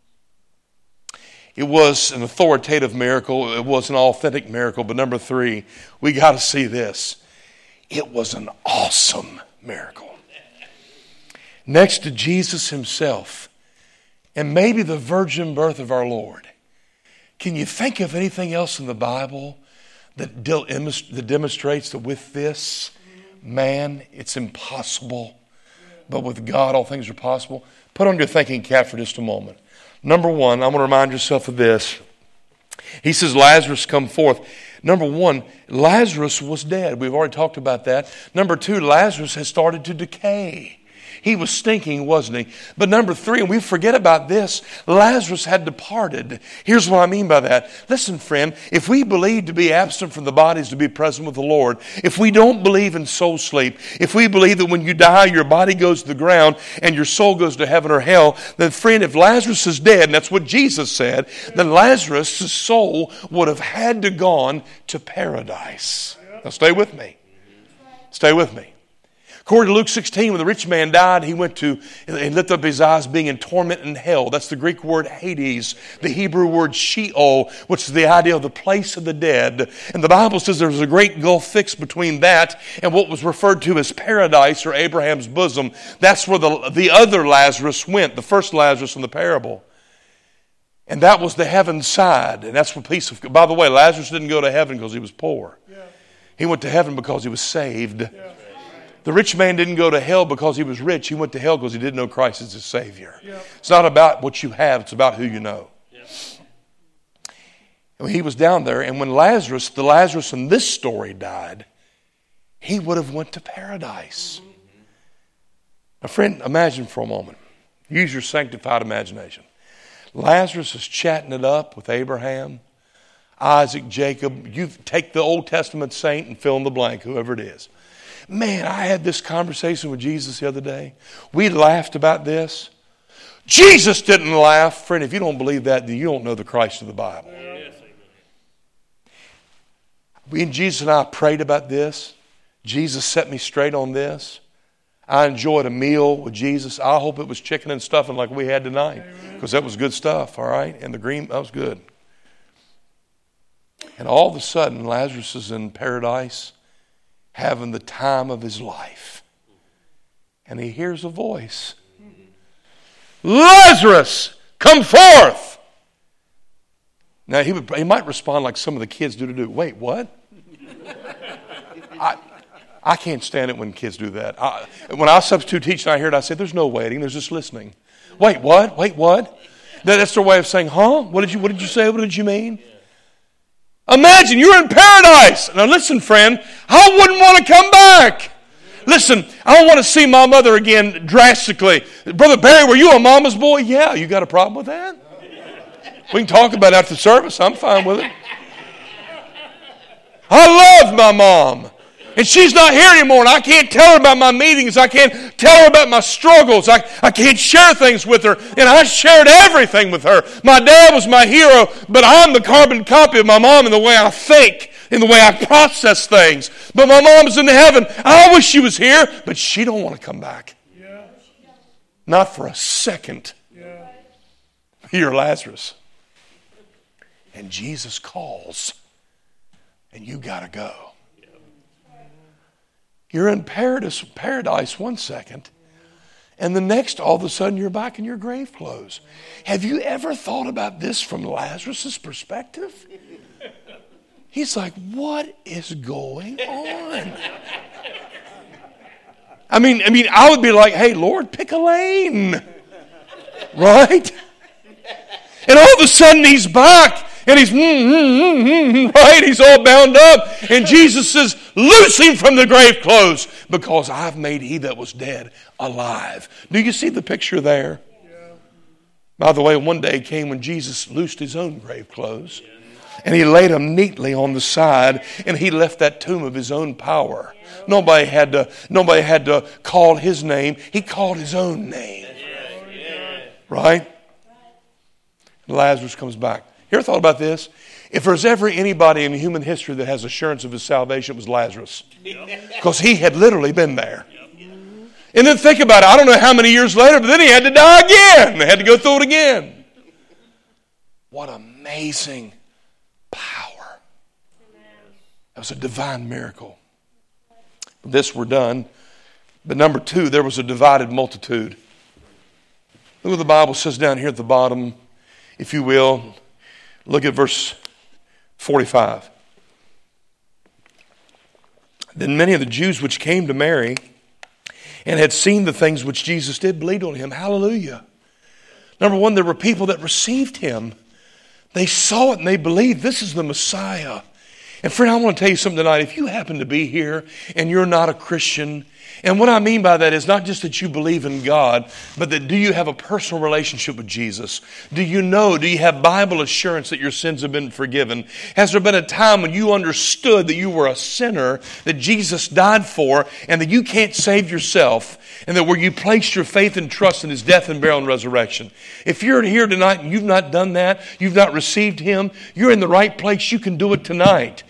It was an authoritative miracle. It was an authentic miracle. But number three, we got to see this. It was an awesome miracle. Next to Jesus himself and maybe the virgin birth of our Lord, can you think of anything else in the Bible that demonstrates that with this man it's impossible, but with God all things are possible? Put on your thinking cap for just a moment. Number one, I want to remind yourself of this. He says, Lazarus, come forth. Number one, Lazarus was dead. We've already talked about that. Number two, Lazarus has started to decay. He was stinking, wasn't he? But number three, and we forget about this, Lazarus had departed. Here's what I mean by that. Listen, friend, if we believe to be absent from the body is to be present with the Lord, if we don't believe in soul sleep, if we believe that when you die, your body goes to the ground and your soul goes to heaven or hell, then friend, if Lazarus is dead, and that's what Jesus said, then Lazarus' soul would have had to gone to paradise. Now stay with me. Stay with me. According to Luke sixteen, when the rich man died, he went to and lifted up his eyes, being in torment in hell. That's the Greek word Hades, the Hebrew word Sheol, which is the idea of the place of the dead. And the Bible says there was a great gulf fixed between that and what was referred to as paradise or Abraham's bosom. That's where the, the other Lazarus went, the first Lazarus in the parable. And that was the heaven side. And that's where peace of... By the way, Lazarus didn't go to heaven because he was poor. Yeah. He went to heaven because he was saved. Yeah. The rich man didn't go to hell because he was rich. He went to hell because he didn't know Christ as his Savior. Yeah. It's not about what you have. It's about who you know. Yeah. And he was down there. And when Lazarus, the Lazarus in this story died, he would have went to paradise. Mm-hmm. Now, friend, imagine for a moment. Use your sanctified imagination. Lazarus is chatting it up with Abraham, Isaac, Jacob. You take the Old Testament saint and fill in the blank, whoever it is. Man, I had this conversation with Jesus the other day. We laughed about this. Jesus didn't laugh. Friend, if you don't believe that, then you don't know the Christ of the Bible. We and Jesus and I prayed about this. Jesus set me straight on this. I enjoyed a meal with Jesus. I hope it was chicken and stuffing like we had tonight, because that was good stuff, all right? And the green, that was good. And all of a sudden, Lazarus is in paradise, having the time of his life. And he hears a voice. Lazarus, come forth! Now, he, would, he might respond like some of the kids do to do. Wait, what? I, I can't stand it when kids do that. I, when I substitute teach and I hear it, I say, there's no waiting, there's just listening. Wait, what? Wait, what? That, that's their way of saying, huh? What did you, what did you say? What did you mean? Imagine you're in paradise. Now listen, friend, I wouldn't want to come back. Listen, I don't want to see my mother again drastically. Brother Barry, were you a mama's boy? Yeah, you got a problem with that? We can talk about it after service. I'm fine with it. I love my mom. And she's not here anymore, and I can't tell her about my meetings. I can't tell her about my struggles. I, I can't share things with her. And I shared everything with her. My dad was my hero, but I'm the carbon copy of my mom in the way I think, in the way I process things. But my mom's in heaven. I wish she was here, but she don't want to come back. Yeah. Not for a second. Yeah. You're Lazarus. And Jesus calls, and you got to go. You're in paradise, paradise one second, and the next, all of a sudden, you're back in your grave clothes. Have you ever thought about this from Lazarus' perspective? He's like, what is going on? I mean, I mean, I would be like, hey, Lord, pick a lane. Right? And all of a sudden, he's back. And he's, mm, mm, mm, mm, right? He's all bound up. And Jesus says, loose him from the grave clothes, because I've made he that was dead alive. Do you see the picture there? Yeah. By the way, one day came when Jesus loosed his own grave clothes. And he laid them neatly on the side. And he left that tomb of his own power. Nobody had to, nobody had to call his name. He called his own name. Right? And Lazarus comes back. You ever thought about this? If there's ever anybody in human history that has assurance of his salvation, it was Lazarus. Because he had literally been there. And then think about it. I don't know how many years later, but then he had to die again. They had to go through it again. What amazing power. That was a divine miracle. This we're done. But number two, there was a divided multitude. Look what the Bible says down here at the bottom, if you will. Look at verse forty-five. Then many of the Jews which came to Mary and had seen the things which Jesus did believed on him. Hallelujah. Number one, there were people that received him. They saw it and they believed this is the Messiah. And friend, I want to tell you something tonight. If you happen to be here and you're not a Christian, and what I mean by that is not just that you believe in God, but that do you have a personal relationship with Jesus? Do you know, do you have Bible assurance that your sins have been forgiven? Has there been a time when you understood that you were a sinner, that Jesus died for, and that you can't save yourself, and that where you placed your faith and trust in his death and burial and resurrection? If you're here tonight and you've not done that, you've not received him, you're in the right place. You can do it tonight.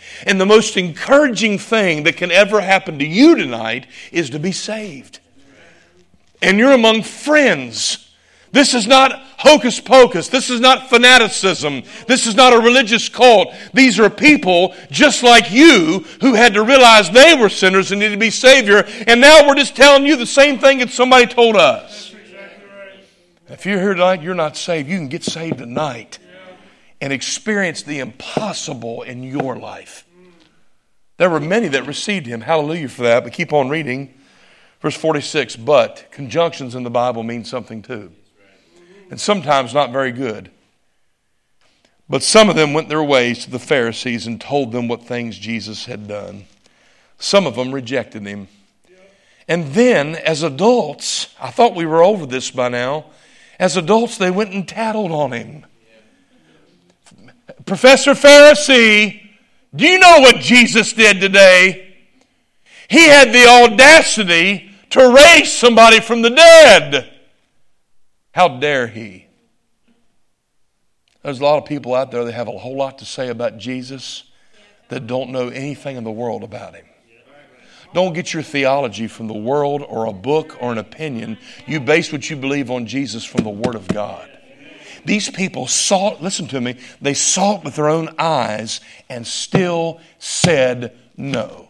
And the most encouraging thing that can ever happen to you tonight is to be saved. And you're among friends. This is not hocus pocus. This is not fanaticism. This is not a religious cult. These are people just like you who had to realize they were sinners and needed to be Savior. And now we're just telling you the same thing that somebody told us. That's exactly right. If you're here tonight, you're not saved. You can get saved tonight and experience the impossible in your life. There were many that received Him. Hallelujah for that. But keep on reading. Verse forty-six, but conjunctions in the Bible mean something too. And sometimes not very good. But some of them went their ways to the Pharisees and told them what things Jesus had done. Some of them rejected Him. And then, as adults, I thought we were over this by now. As adults, they went and tattled on Him. Professor Pharisee, do you know what Jesus did today? He had the audacity to raise somebody from the dead. How dare he? There's a lot of people out there that have a whole lot to say about Jesus that don't know anything in the world about Him. Don't get your theology from the world or a book or an opinion. You base what you believe on Jesus from the Word of God. These people saw it, listen to me, they saw it with their own eyes and still said no.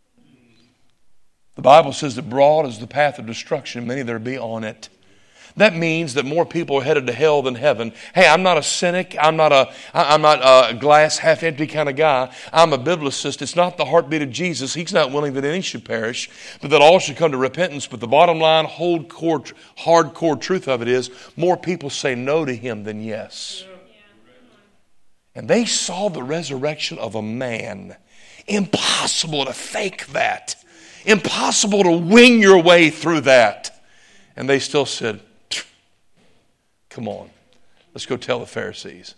The Bible says that broad is the path of destruction, many there be on it. That means that more people are headed to hell than heaven. Hey, I'm not a cynic. I'm not a, I'm not a glass half empty kind of guy. I'm a biblicist. It's not the heartbeat of Jesus. He's not willing that any should perish, but that all should come to repentance. But the bottom line, hold core, hardcore truth of it is, more people say no to Him than yes. And they saw the resurrection of a man. Impossible to fake that. Impossible to wing your way through that. And they still said, come on, let's go tell the Pharisees.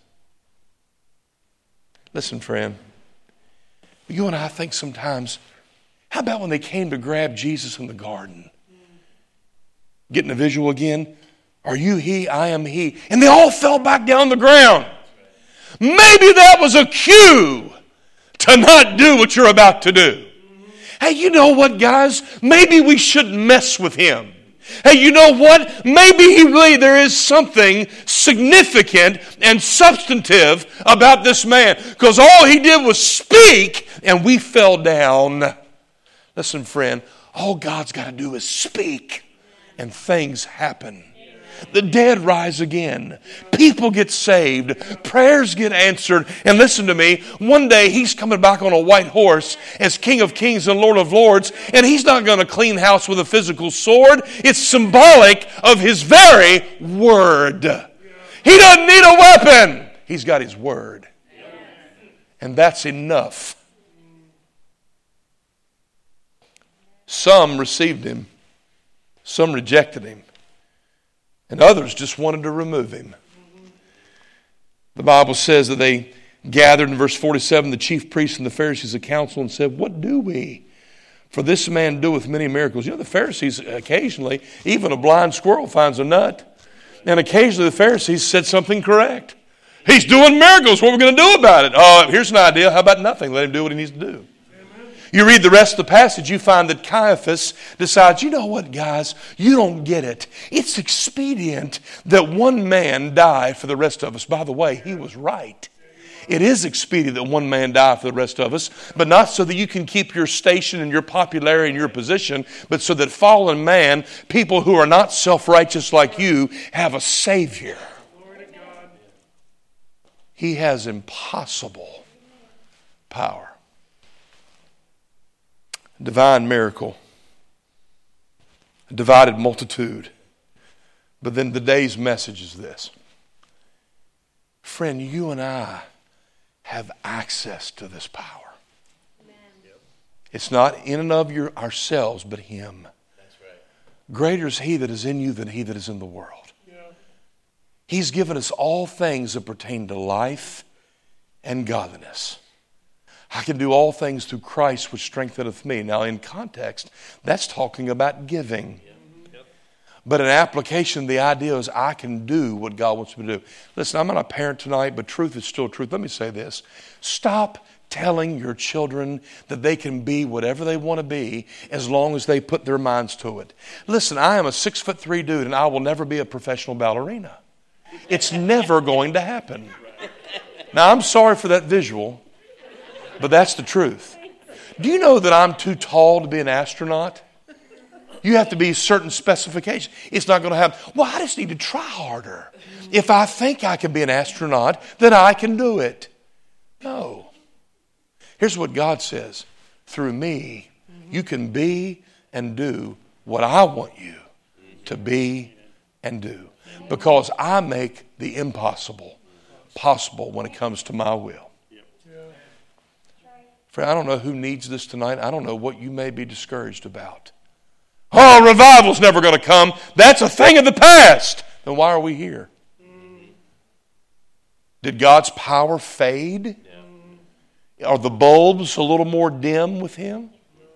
Listen, friend, you and I think sometimes, how about when they came to grab Jesus in the garden? Getting a visual again? Are you He? I am He. And they all fell back down on the ground. Maybe that was a cue to not do what you're about to do. Hey, you know what, guys? Maybe we shouldn't mess with Him. Hey, you know what? Maybe he really, there is something significant and substantive about this man. Because all he did was speak and we fell down. Listen, friend, all God's got to do is speak and things happen. The dead rise again. People get saved. Prayers get answered. And listen to me, one day He's coming back on a white horse as King of Kings and Lord of Lords. And He's not going to clean house with a physical sword. It's symbolic of His very word. He doesn't need a weapon. He's got His word. And that's enough. Some received Him. Some rejected Him. And others just wanted to remove Him. The Bible says that they gathered in verse forty-seven, the chief priests and the Pharisees of council, and said, what do we? For this man doeth many miracles. You know, the Pharisees occasionally, even a blind squirrel finds a nut. And occasionally the Pharisees said something correct. He's doing miracles. What are we going to do about it? Oh, here's an idea. How about nothing? Let Him do what He needs to do. You read the rest of the passage, you find that Caiaphas decides, you know what, guys, you don't get it. It's expedient that one man die for the rest of us. By the way, he was right. It is expedient that one man die for the rest of us, but not so that you can keep your station and your popularity and your position, but so that fallen man, people who are not self-righteous like you, have a Savior. He has impossible power. Divine miracle, a divided multitude. But then the day's message is this. Friend, you and I have access to this power. Amen. It's not in and of your, ourselves, but Him. That's right. Greater is He that is in you than he that is in the world. Yeah. He's given us all things that pertain to life and godliness. I can do all things through Christ which strengtheneth me. Now in context, that's talking about giving. Yep. But in application, the idea is I can do what God wants me to do. Listen, I'm not a parent tonight, but truth is still truth. Let me say this. Stop telling your children that they can be whatever they want to be as long as they put their minds to it. Listen, I am a six foot three dude and I will never be a professional ballerina. It's never going to happen. Now, I'm sorry for that visual, but that's the truth. Do you know that I'm too tall to be an astronaut? You have to be certain specifications. It's not going to happen. Well, I just need to try harder. If I think I can be an astronaut, then I can do it. No. Here's what God says. Through me, you can be and do what I want you to be and do. Because I make the impossible possible when it comes to my will. Friend, I don't know who needs this tonight. I don't know what you may be discouraged about. Oh, revival's never going to come. That's a thing of the past. Then why are we here? Did God's power fade? Are the bulbs a little more dim with Him?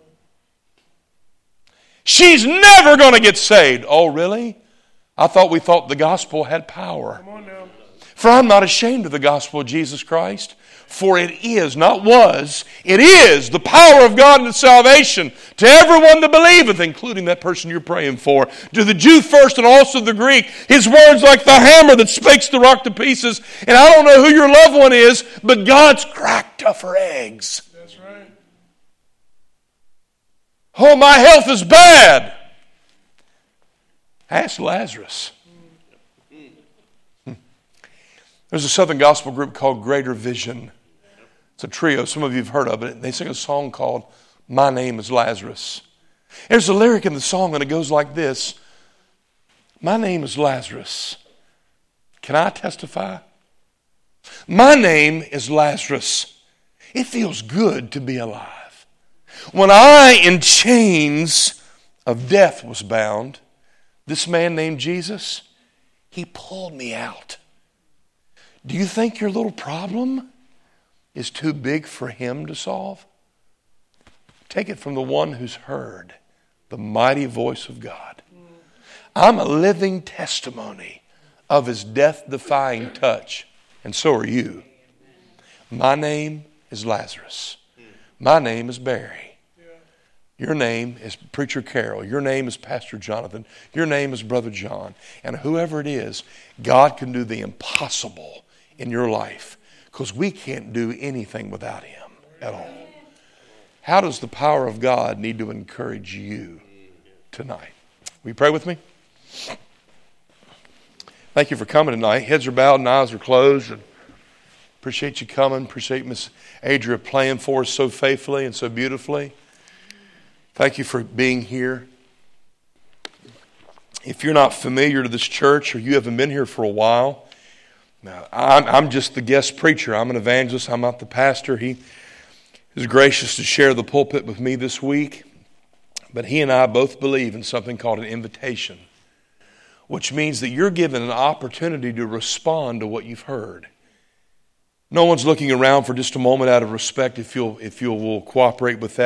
She's never going to get saved. Oh, really? I thought we thought the gospel had power. Come on now. For I'm not ashamed of the gospel of Jesus Christ. For it is, not was, it is the power of God unto salvation to everyone that believeth, including that person you're praying for. To the Jew first and also the Greek. His words like the hammer that speaks the rock to pieces. And I don't know who your loved one is, but God's cracked tougher eggs. That's right. Oh, my health is bad. Ask Lazarus. There's a Southern gospel group called Greater Vision. It's a trio. Some of you have heard of it. They sing a song called My Name is Lazarus. There's a lyric in the song and it goes like this. My name is Lazarus. Can I testify? My name is Lazarus. It feels good to be alive. When I in chains of death was bound, this man named Jesus, He pulled me out. Do you think your little problem is too big for Him to solve? Take it from the one who's heard the mighty voice of God. I'm a living testimony of His death-defying touch, and so are you. My name is Lazarus. My name is Barry. Your name is Preacher Carol. Your name is Pastor Jonathan. Your name is Brother John. And whoever it is, God can do the impossible in your life because we can't do anything without Him at all. How does the power of God need to encourage you tonight? Will you pray with me? Thank you for coming tonight. Heads are bowed and eyes are closed. And appreciate you coming. Appreciate Miss Adria playing for us so faithfully and so beautifully. Thank you for being here. If you're not familiar to this church or you haven't been here for a while, I'm, I'm just the guest preacher. I'm an evangelist. I'm not the pastor. He is gracious to share the pulpit with me this week. But he and I both believe in something called an invitation, which means that you're given an opportunity to respond to what you've heard. No one's looking around for just a moment out of respect if you'll, if you will cooperate with that.